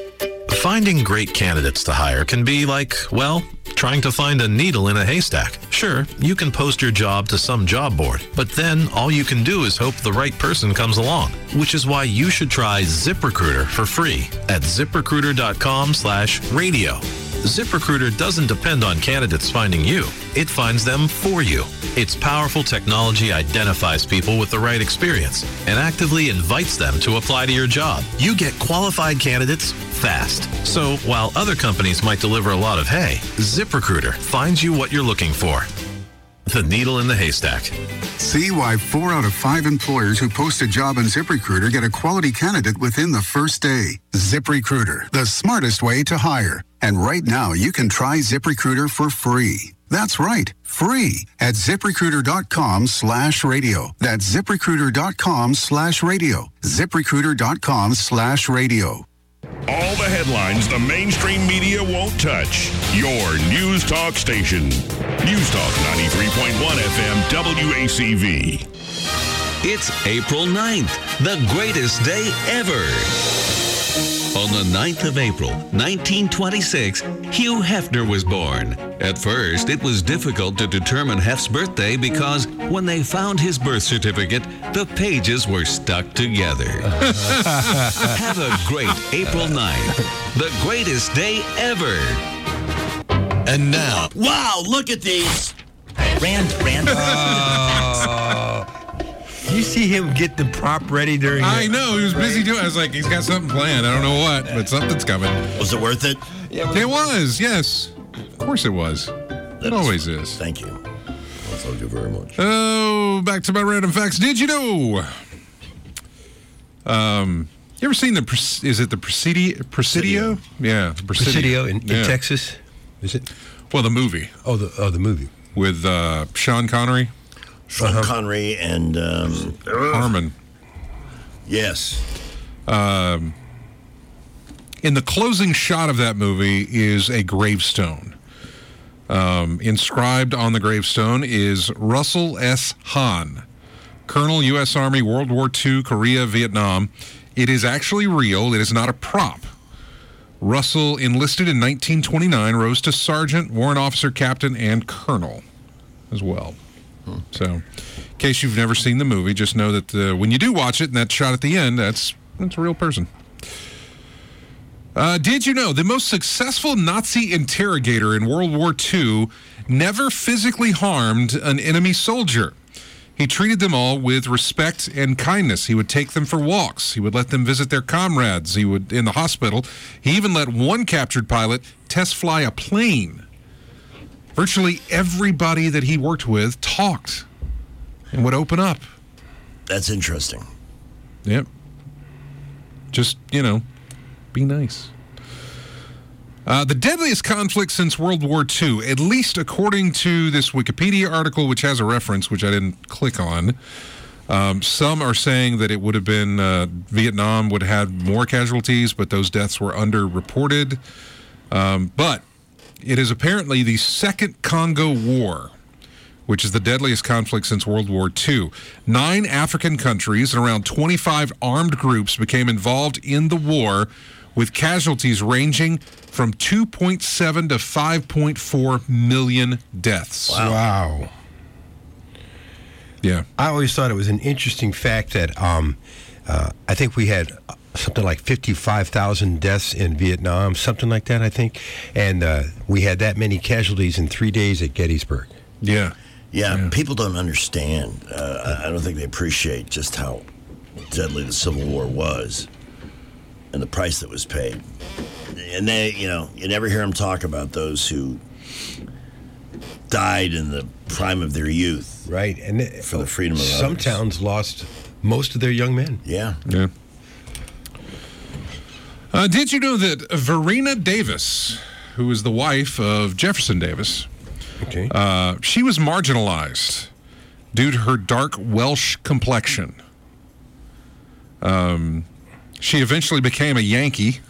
Finding great candidates to hire can be like, well, trying to find a needle in a haystack. Sure, you can post your job to some job board, but then all you can do is hope the right person comes along, which is why you should try ZipRecruiter for free at ziprecruiter dot com slash radio. ZipRecruiter doesn't depend on candidates finding you. It finds them for you. Its powerful technology identifies people with the right experience and actively invites them to apply to your job. You get qualified candidates fast. So while other companies might deliver a lot of hay, ZipRecruiter finds you what you're looking for. The needle in the haystack. See why four out of five employers who post a job on ZipRecruiter get a quality candidate within the first day. ZipRecruiter, the smartest way to hire. And right now, you can try ZipRecruiter for free. That's right, free at ziprecruiter dot com slash radio. That's ziprecruiter dot com slash radio. ziprecruiter dot com slash radio. All the headlines the mainstream media won't touch. Your News Talk station. News Talk ninety-three point one F M W A C V. It's April ninth, the greatest day ever. On the ninth of April, nineteen twenty-six, Hugh Hefner was born. At first, it was difficult to determine Hef's birthday because when they found his birth certificate, the pages were stuck together. Have a great April ninth, the greatest day ever. And now, wow, look at these. Rand, Rand. You see him get the prop ready during I the, know, he was busy doing it. I was like, he's got something planned. I don't know what, but something's coming. Was it worth it? Yeah, it was, yes. Of course it was. That it always is. Thank you. Well, thank you very much. Oh, back to my random facts. Did you know? Um, you ever seen the, is it the Presidio? Presidio? Yeah. The Presidio, Presidio in, in yeah. Texas, is it? Well, the movie. Oh, the oh the movie. With uh, Sean Connery. Sean uh-huh. Connery and um, Harmon. Yes. Um, in the closing shot of that movie is a gravestone. Um, inscribed on the gravestone is Russell S. Hahn, Colonel, U S. Army, World War Two, Korea, Vietnam. It is actually real. It is not a prop. Russell enlisted in nineteen twenty-nine, rose to sergeant, warrant officer, captain, and colonel as well. So, in case you've never seen the movie, just know that uh, when you do watch it and that shot at the end, that's that's a real person. Uh, did you know the most successful Nazi interrogator in World War Two never physically harmed an enemy soldier? He treated them all with respect and kindness. He would take them for walks. He would let them visit their comrades. He would in the hospital. He even let one captured pilot test fly a plane. Virtually everybody that he worked with talked and would open up. That's interesting. Yep. Just, you know, be nice. Uh, the deadliest conflict since World War Two, at least according to this Wikipedia article, which has a reference, which I didn't click on. Um, some are saying that it would have been uh, Vietnam would have had more casualties, but those deaths were underreported. Um, but it is apparently the Second Congo War, which is the deadliest conflict since World War Two. Nine African countries and around twenty-five armed groups became involved in the war, with casualties ranging from two point seven to five point four million deaths. Wow. wow. Yeah. I always thought it was an interesting fact that um, uh, I think we had something like fifty-five thousand deaths in Vietnam, something like that, I think. And uh, we had that many casualties in three days at Gettysburg. Yeah. Yeah, Yeah. people don't understand. Uh, I I don't think they appreciate just how deadly the Civil War was and the price that was paid. And they, you know, you never hear them talk about those who died in the prime of their youth. Right. And for the freedom of some others. towns lost most of their young men. Yeah. Yeah. Uh, did you know that Verena Davis, who is the wife of Jefferson Davis, okay. uh, she was marginalized due to her dark Welsh complexion. Um, she eventually became a Yankee.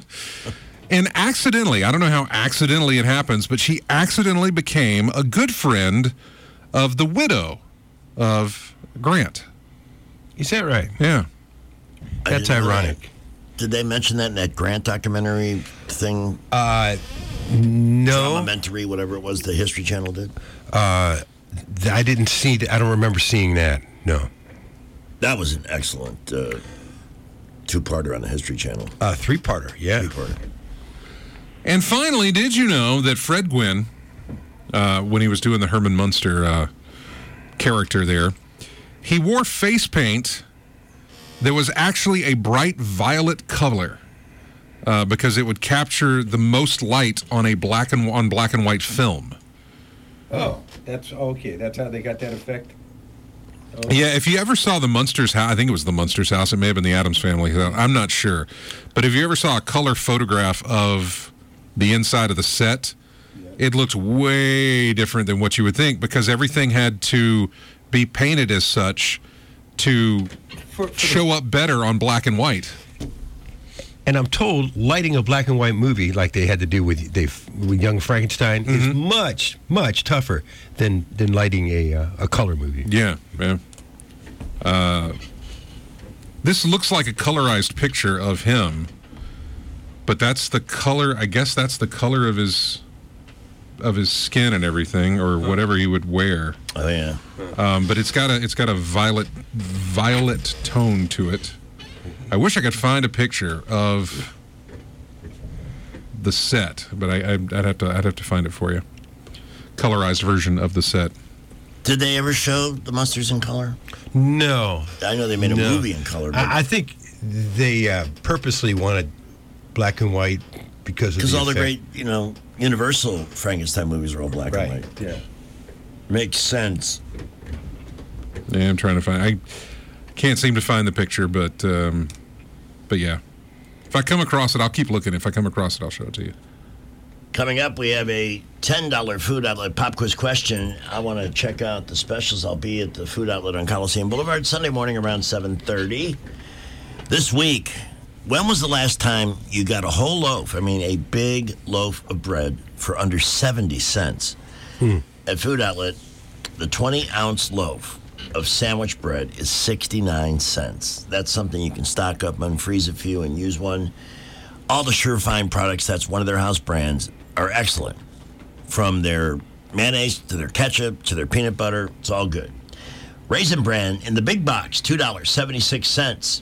And accidentally, I don't know how accidentally it happens, but she accidentally became a good friend of the widow of Grant. Is that right? Yeah. I That's didn't know ironic. that. Did they mention that in that Grant documentary thing? Uh, no. Documentary, whatever it was, the History Channel did? Uh, th- I didn't see that. I don't remember seeing that. No. That was an excellent uh, two-parter on the History Channel. Uh, three-parter, yeah. Three-parter. And finally, did you know that Fred Gwynn, uh, when he was doing the Herman Munster uh, character there, he wore face paint that was actually a bright violet color uh, because it would capture the most light on a black and on black and white film. Oh, that's okay. That's how they got that effect? Oh. Yeah, if you ever saw the Munsters house, I think it was the Munsters house. It may have been the Addams Family. I'm not sure. But if you ever saw a color photograph of the inside of the set, it looked way different than what you would think because everything had to be painted as such to For, for show up better on black and white. And I'm told lighting a black and white movie like they had to do with they with Young Frankenstein Mm-hmm. is much much tougher than than lighting a uh, a color movie. Yeah, yeah. Uh, this looks like a colorized picture of him, but that's the color. I guess that's the color of his of his skin and everything, or whatever he would wear. Oh yeah. Um, but it's got a it's got a violet violet tone to it. I wish I could find a picture of the set, but I, I I'd have to I'd have to find it for you. Colorized version of the set. Did they ever show the Munsters in color? No. I know they made a No. movie in color. But I, I think they uh, purposely wanted black and white because of Because the all the effect. great, you know, Universal Frankenstein movies are all black Right, and white. yeah. Makes sense. Yeah, I'm trying to find. I can't seem to find the picture, but um, but yeah, if I come across it, I'll keep looking. If I come across it, I'll show it to you. Coming up, we have a ten dollar food outlet pop quiz question. I want to check out the specials. I'll be at the food outlet on Coliseum Boulevard Sunday morning around seven thirty. This week, when was the last time you got a whole loaf, I mean a big loaf of bread, for under seventy cents? Hmm. At Food Outlet, the twenty-ounce loaf of sandwich bread is sixty-nine cents. That's something you can stock up on, freeze a few, and use one. All the Surefine products, that's one of their house brands, are excellent. From their mayonnaise to their ketchup to their peanut butter, it's all good. Raisin Bran in the big box, two dollars and seventy-six cents.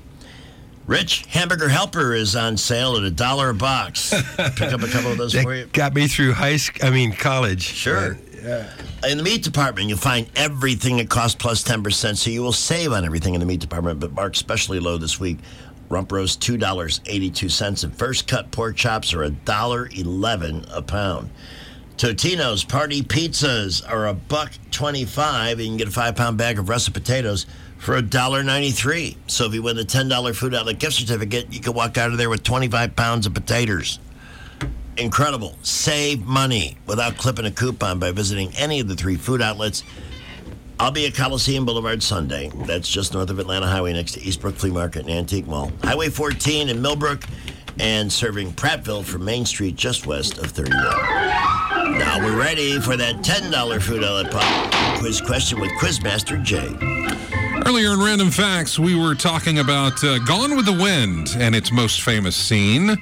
Rich, Hamburger Helper is on sale at a dollar a box. Pick up a couple of those That for you. got me through high school. I mean college. Sure. Yeah. In the meat department, you'll find everything at cost plus ten percent, so you will save on everything in the meat department, but marked especially low this week. Rump roast, two dollars and eighty-two cents, and first cut pork chops are one dollar and eleven cents a pound. Totino's Party Pizzas are a buck twenty-five, and you can get a five-pound bag of russet potatoes for one dollar and ninety-three cents. So if you win the ten dollar Food Outlet gift certificate, you can walk out of there with twenty-five pounds of potatoes. Incredible. Save money without clipping a coupon by visiting any of the three food outlets. I'll be at Coliseum Boulevard Sunday. That's just north of Atlanta Highway next to Eastbrook Flea Market and Antique Mall. Highway fourteen in Millbrook, and serving Prattville from Main Street just west of thirty-one. Now we're ready for that ten dollar Food Outlet Pop quiz question with Quizmaster Jay. Earlier in Random Facts, we were talking about uh, Gone with the Wind and its most famous scene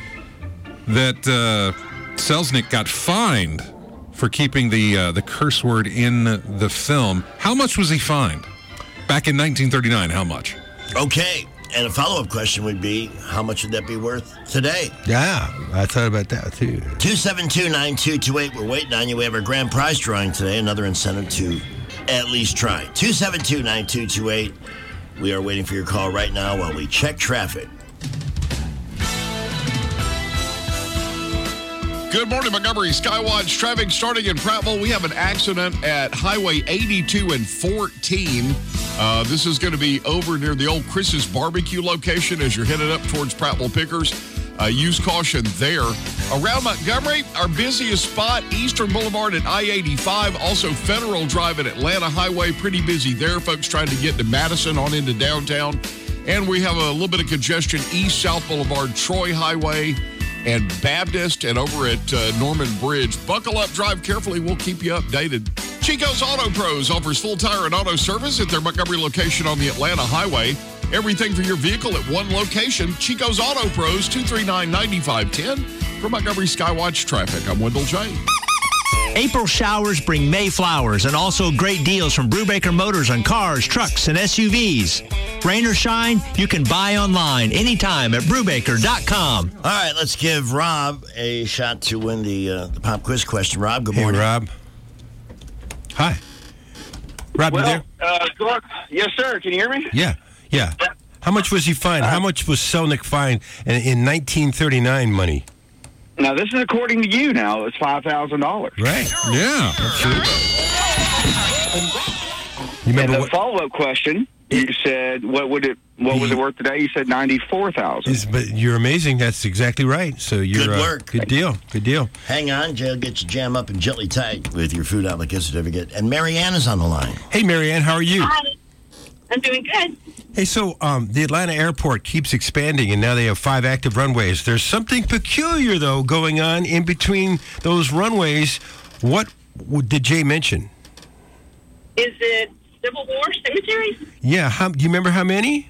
that uh, Selznick got fined for keeping the uh, the curse word in the film. How much was he fined? Back in nineteen thirty-nine, how much? Okay, and a follow-up question would be, how much would that be worth today? Yeah, I thought about that too. two seven two, nine two two eight. We're waiting on you. We have our grand prize drawing today. Another incentive to at least try. two seven two, nine two two eight. We are waiting for your call right now while we check traffic. Good morning, Montgomery. Skywatch traffic starting in Prattville. We have an accident at Highway eighty-two and fourteen. Uh, this is going to be over near the old Chris's Barbecue location as you're headed up towards Prattville Pickers. Uh, use caution there. Around Montgomery, our busiest spot, Eastern Boulevard at I eighty-five. Also, Federal Drive at Atlanta Highway. Pretty busy there. Folks trying to get to Madison on into downtown. And we have a little bit of congestion East South Boulevard, Troy Highway, and Baptist, and over at uh, Norman Bridge. Buckle up, drive carefully. We'll keep you updated. Chico's Auto Pros offers full tire and auto service at their Montgomery location on the Atlanta Highway. Everything for your vehicle at one location. Chico's Auto Pros, two three nine, nine five one zero. For Montgomery Skywatch Traffic, I'm Wendell J. April showers bring May flowers and also great deals from Brubaker Motors on cars, trucks, and S U Vs. Rain or shine, you can buy online anytime at Brubaker dot com. All right, let's give Rob a shot to win the uh, the pop quiz question. Rob, good Hey, morning. Rob. Hi. Rob, well, you there? Uh, go- yes, sir. Can you hear me? Yeah, yeah. How much was he fined? How much was Selnick fined in, in nineteen thirty-nine money? Now, this is according to you now. It's five thousand dollars. Right. Yeah. You remember and the what? follow-up question, you said, what would it? What was it worth today? You said ninety-four thousand. Is, but you're amazing. That's exactly right. So you're Good uh, work. good deal. Good deal. Hang on, Jay will get you jam up and gently tight with your food outlet gift certificate. And Marianne is on the line. Hey, Marianne, how are you? Hi. I'm doing good. Hey, so um, the Atlanta airport keeps expanding, and now they have five active runways. There's something peculiar, though, going on in between those runways. What w- did Jay mention? Is it Civil War cemeteries? Yeah, how, do you remember how many?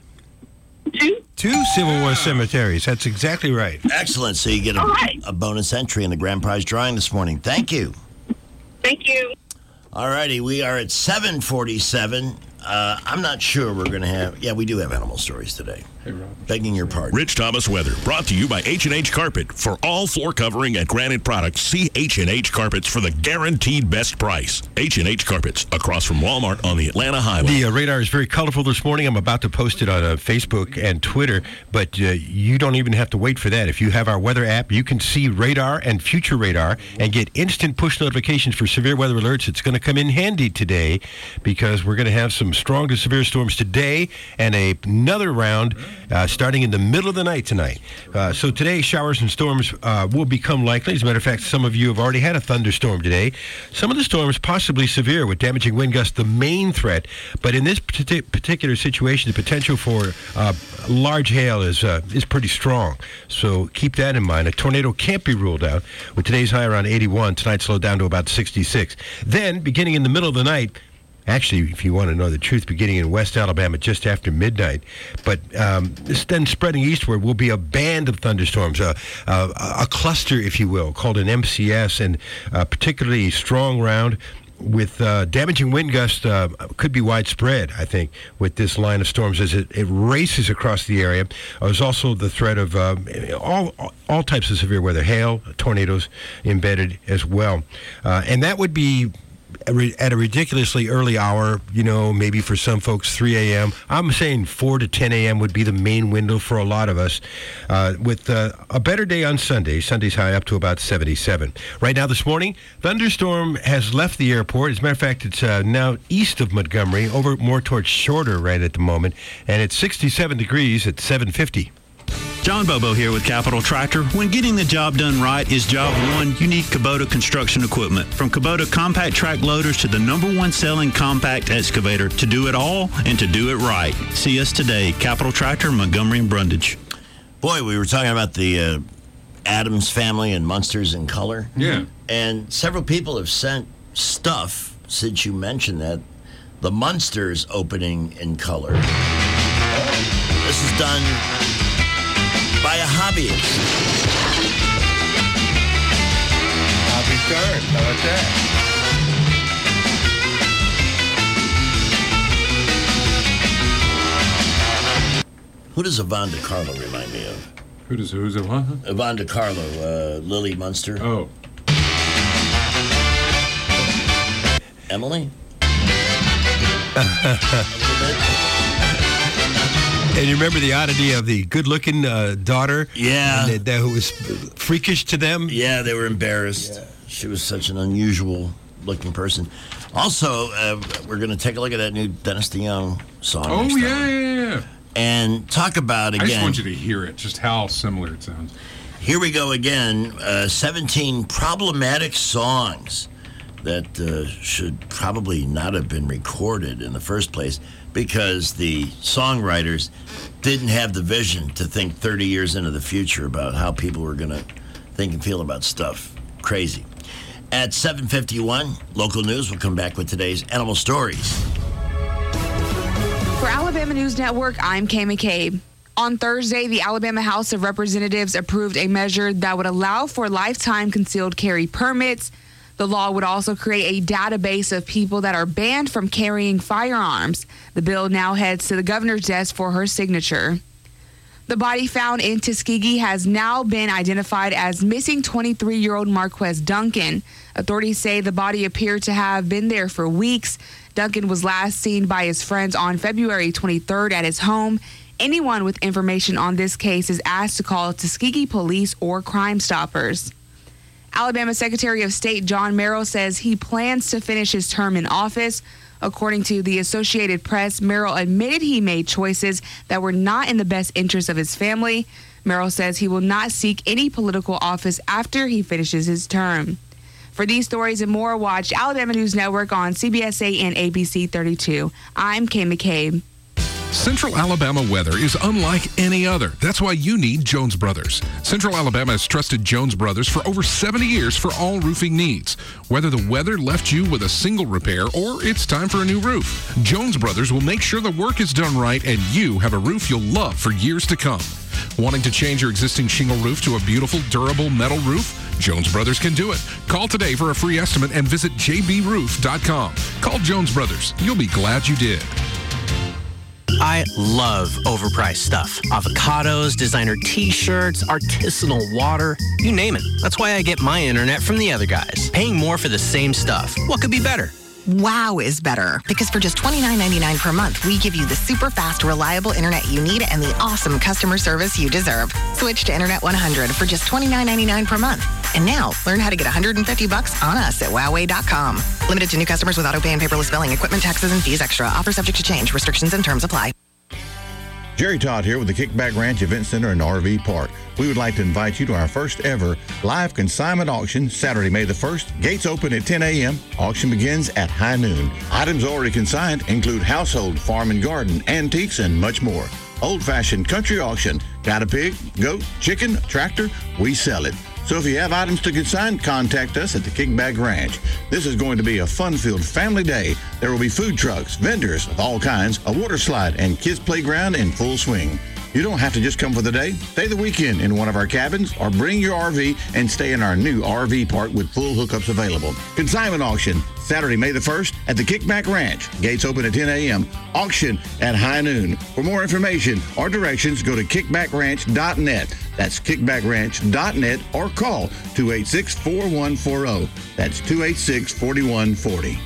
Two. Two Civil War cemeteries. That's exactly right. Excellent. So you get a, right. a bonus entry in the grand prize drawing this morning. Thank you. Thank you. All righty, we are at seven forty-seven. Uh, I'm not sure we're going to have... Yeah, we do have animal stories today. Hey, Rob. Begging your pardon. Rich Thomas Weather, brought to you by H and H Carpet. For all floor covering and granite products, see H and H Carpets for the guaranteed best price. H and H Carpets, across from Walmart on the Atlanta Highway. The uh, radar is very colorful this morning. I'm about to post it on uh, Facebook and Twitter, but uh, you don't even have to wait for that. If you have our weather app, you can see radar and future radar and get instant push notifications for severe weather alerts. It's going to come in handy today because we're going to have some strong to severe storms today and a, another round uh, starting in the middle of the night tonight. Uh, so today, showers and storms uh, will become likely. As a matter of fact, some of you have already had a thunderstorm today. Some of the storms possibly severe with damaging wind gusts, the main threat. But in this parti- particular situation, the potential for uh, large hail is uh, is pretty strong. So keep that in mind. A tornado can't be ruled out. With today's high around eighty-one, tonight slowed down to about sixty-six. Then, beginning in the middle of the night, actually, if you want to know the truth, beginning in West Alabama just after midnight. But um, this then spreading eastward will be a band of thunderstorms, a, a, a cluster, if you will, called an M C S, and uh, particularly a strong round with uh, damaging wind gusts uh, could be widespread, I think, with this line of storms as it, it races across the area. There's also the threat of uh, all all types of severe weather, hail, tornadoes embedded as well. Uh, and that would be at a ridiculously early hour, you know, maybe for some folks three a.m. I'm saying four to ten a.m. would be the main window for a lot of us. Uh, with uh, a better day on Sunday, Sunday's high up to about seventy-seven. Right now this morning, thunderstorm has left the airport. As a matter of fact, it's uh, now east of Montgomery, over more towards Shorter right at the moment, and it's sixty-seven degrees at seven fifty. John Bobo here with Capital Tractor. When getting the job done right is job one, you need Kubota construction equipment. From Kubota compact track loaders to the number one selling compact excavator, to do it all and to do it right. See us today, Capital Tractor, Montgomery and Brundage. Boy, we were talking about the uh, Addams Family and Monsters in Color. Yeah. And several people have sent stuff since you mentioned that. The Munsters opening in color. This is done by a hobbyist. Hobby card. How about that? Who does Yvonne DiCarlo remind me of? Who does who's it? What? Yvonne DiCarlo, uh, Lily Munster. Oh. Emily? And you remember the oddity of the good-looking uh, daughter? Yeah. And that, who was freakish to them? Yeah, they were embarrassed. Yeah. She was such an unusual-looking person. Also, uh, we're going to take a look at that new Dennis DeYoung song. Oh, yeah, yeah, yeah. And talk about, again... I just want you to hear it, just how similar it sounds. Here we go again. Uh, seventeen problematic songs that uh, should probably not have been recorded in the first place because the songwriters didn't have the vision to think thirty years into the future about how people were going to think and feel about stuff. Crazy. At seven fifty-one, local news will come back with today's Animal Stories. For Alabama News Network, I'm Kay McCabe. On Thursday, the Alabama House of Representatives approved a measure that would allow for lifetime concealed carry permits. The law would also create a database of people that are banned from carrying firearms. The bill now heads to the governor's desk for her signature. The body found in Tuskegee has now been identified as missing twenty-three-year-old Marquez Duncan. Authorities say the body appeared to have been there for weeks. Duncan was last seen by his friends on February twenty-third at his home. Anyone with information on this case is asked to call Tuskegee Police or Crime Stoppers. Alabama Secretary of State John Merrill says he plans to finish his term in office. According to the Associated Press, Merrill admitted he made choices that were not in the best interest of his family. Merrill says he will not seek any political office after he finishes his term. For these stories and more, watch Alabama News Network on C B S A and A B C thirty-two. I'm Kay McCabe. Central Alabama weather is unlike any other. That's why you need Jones Brothers. Central Alabama has trusted Jones Brothers for over seventy years for all roofing needs. Whether the weather left you with a single repair or it's time for a new roof, Jones Brothers will make sure the work is done right and you have a roof you'll love for years to come. Wanting to change your existing shingle roof to a beautiful, durable metal roof? Jones Brothers can do it. Call today for a free estimate and visit j b roof dot com. Call Jones Brothers. You'll be glad you did. I love overpriced stuff. Avocados, designer t-shirts, artisanal water, you name it. That's why I get my internet from the other guys. Paying more for the same stuff. What could be better? Wow is better, because for just twenty-nine ninety-nine per month, we give you the super fast, reliable internet you need and the awesome customer service you deserve. Switch to Internet one hundred for just twenty-nine ninety-nine per month. And now, learn how to get one hundred fifty bucks on us at Huawei dot com. Limited to new customers with auto pay and paperless billing, equipment, taxes, and fees extra. Offer subject to change. Restrictions and terms apply. Jerry Todd here with the Kickback Ranch Event Center and R V Park. We would like to invite you to our first ever live consignment auction Saturday, May the first. Gates open at ten a.m. Auction begins at high noon. Items already consigned include household, farm and garden, antiques, and much more. Old-fashioned country auction. Got a pig, goat, chicken, tractor? We sell it. So if you have items to consign, contact us at the Kickback Ranch. This is going to be a fun-filled family day. There will be food trucks, vendors of all kinds, a water slide, and kids' playground in full swing. You don't have to just come for the day. Stay the weekend in one of our cabins or bring your R V and stay in our new R V park with full hookups available. Consignment auction, Saturday, May the first at the Kickback Ranch. Gates open at ten a.m. Auction at high noon. For more information or directions, go to kickback ranch dot net. That's kickback ranch dot net or call two eight six, four one four zero. That's two eight six, four one four zero.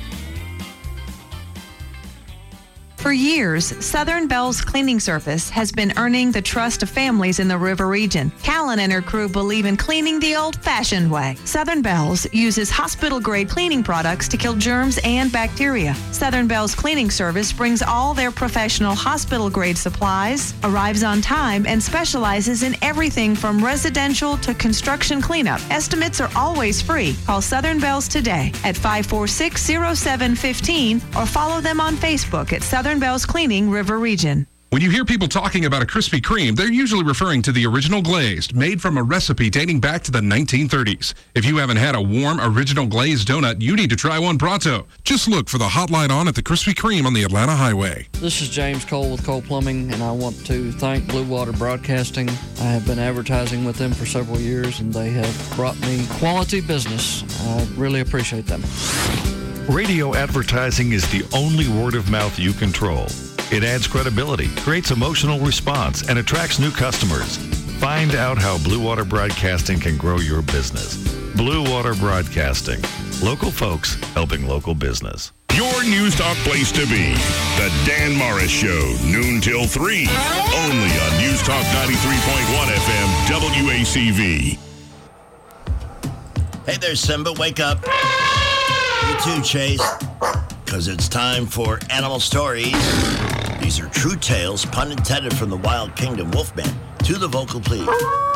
For years, Southern Bell's cleaning service has been earning the trust of families in the river region. Callan and her crew believe in cleaning the old-fashioned way. Southern Bell's uses hospital-grade cleaning products to kill germs and bacteria. Southern Bell's cleaning service brings all their professional hospital-grade supplies, arrives on time, and specializes in everything from residential to construction cleanup. Estimates are always free. Call Southern Bell's today at five four six, zero seven one five or follow them on Facebook at Southern Bell's Cleaning River Region. When you hear people talking about a Krispy Kreme, they're usually referring to the original glazed, made from a recipe dating back to the nineteen thirties. If you haven't had a warm, original glazed donut, you need to try one pronto. Just look for the hotline on at the Krispy Kreme on the Atlanta Highway. This is James Cole with Cole Plumbing, and I want to thank Blue Water Broadcasting. I have been advertising with them for several years, and they have brought me quality business. I really appreciate them. Radio advertising is the only word of mouth you control. It adds credibility, creates emotional response, and attracts new customers. Find out how Blue Water Broadcasting can grow your business. Blue Water Broadcasting. Local folks helping local business. Your News Talk place to be. The Dan Morris Show, noon till three. Only on News Talk ninety-three point one F M, W A C V. Hey there, Simba. Wake up. You too, Chase. Because it's time for Animal Stories. These are true tales, pun intended, from the Wild Kingdom. Wolfman, to the vocal, please.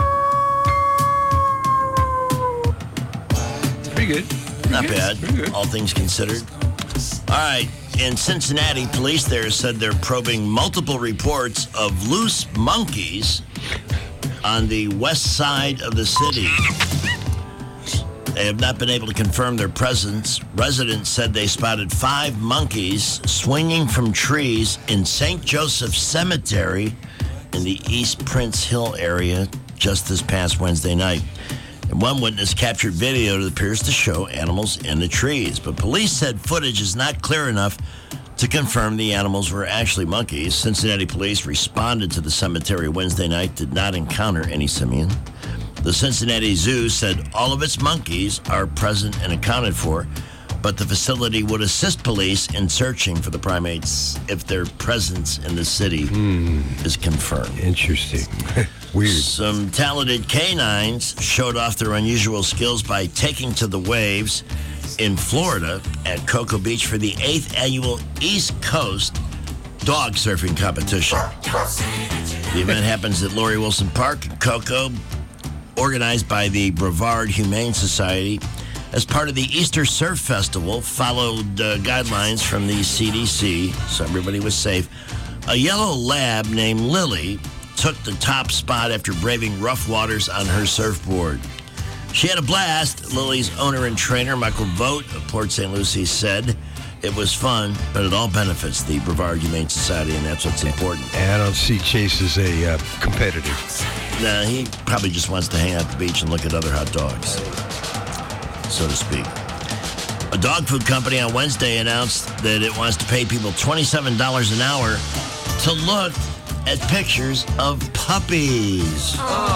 Pretty good. Pretty Not good. bad, Pretty good. all things considered. All right, in Cincinnati, police there said they're probing multiple reports of loose monkeys on the west side of the city. They have not been able to confirm their presence. Residents said they spotted five monkeys swinging from trees in Saint Joseph Cemetery in the East Prince Hill area just this past Wednesday night. And one witness captured video that appears to show animals in the trees. But police said footage is not clear enough to confirm the animals were actually monkeys. Cincinnati police responded to the cemetery Wednesday night, did not encounter any simian. The Cincinnati Zoo said all of its monkeys are present and accounted for, but the facility would assist police in searching for the primates if their presence in the city is confirmed. Interesting. Weird. Some talented canines showed off their unusual skills by taking to the waves in Florida at Cocoa Beach for the eighth annual East Coast dog surfing competition. The event happens at Laurie Wilson Park in Cocoa, organized by the Brevard Humane Society as part of the Easter Surf Festival, followed uh, guidelines from the C D C, so everybody was safe. A yellow lab named Lily took the top spot after braving rough waters on her surfboard. She had a blast. Lily's owner and trainer, Michael Vogt of Port Saint Lucie, said it was fun, but it all benefits the Brevard Humane Society, and that's what's important. And I don't see Chase as a uh, competitor. Nah, he probably just wants to hang out at the beach and look at other hot dogs, so to speak. A dog food company on Wednesday announced that it wants to pay people twenty-seven dollars an hour to look at pictures of puppies.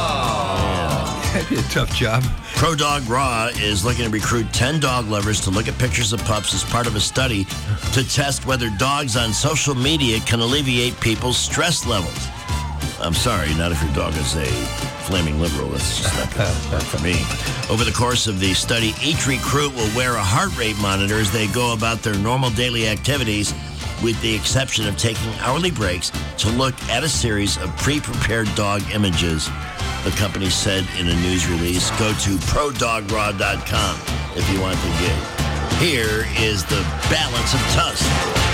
Oh. That'd be a tough job. Pro Dog Raw is looking to recruit ten dog lovers to look at pictures of pups as part of a study to test whether dogs on social media can alleviate people's stress levels. I'm sorry, not if your dog is a flaming liberal. That's just not going to work for me. Over the course of the study, each recruit will wear a heart rate monitor as they go about their normal daily activities, with the exception of taking hourly breaks to look at a series of pre-prepared dog images. The company said in a news release, go to pro dog raw dot com if you want the gig. Here is the balance of Tusk.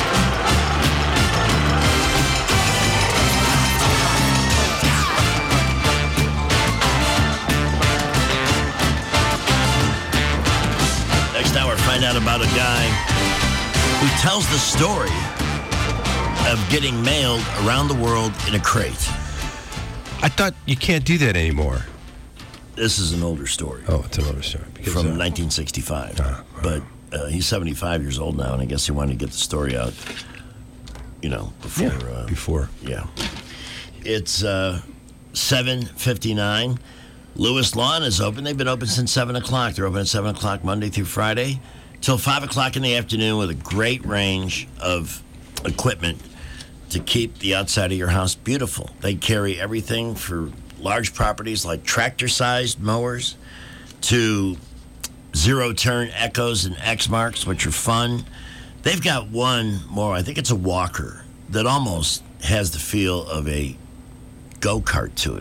Next hour, find out about a guy who tells the story of getting mailed around the world in a crate. I thought you can't do that anymore. This is an older story. Oh, it's an older story. Because, from uh, nineteen sixty-five. Uh, but uh, he's seventy-five years old now, and I guess he wanted to get the story out, you know, before. Yeah, uh, before. Yeah. It's uh, seven fifty-nine. Lewis Lawn is open. They've been open since seven o'clock. They're open at seven o'clock Monday through Friday till five o'clock in the afternoon with a great range of equipment to keep the outside of your house beautiful. They carry everything for large properties like tractor-sized mowers to zero-turn Echoes and X-Marks, which are fun. They've got one more, I think it's a walker, that almost has the feel of a go-kart to it.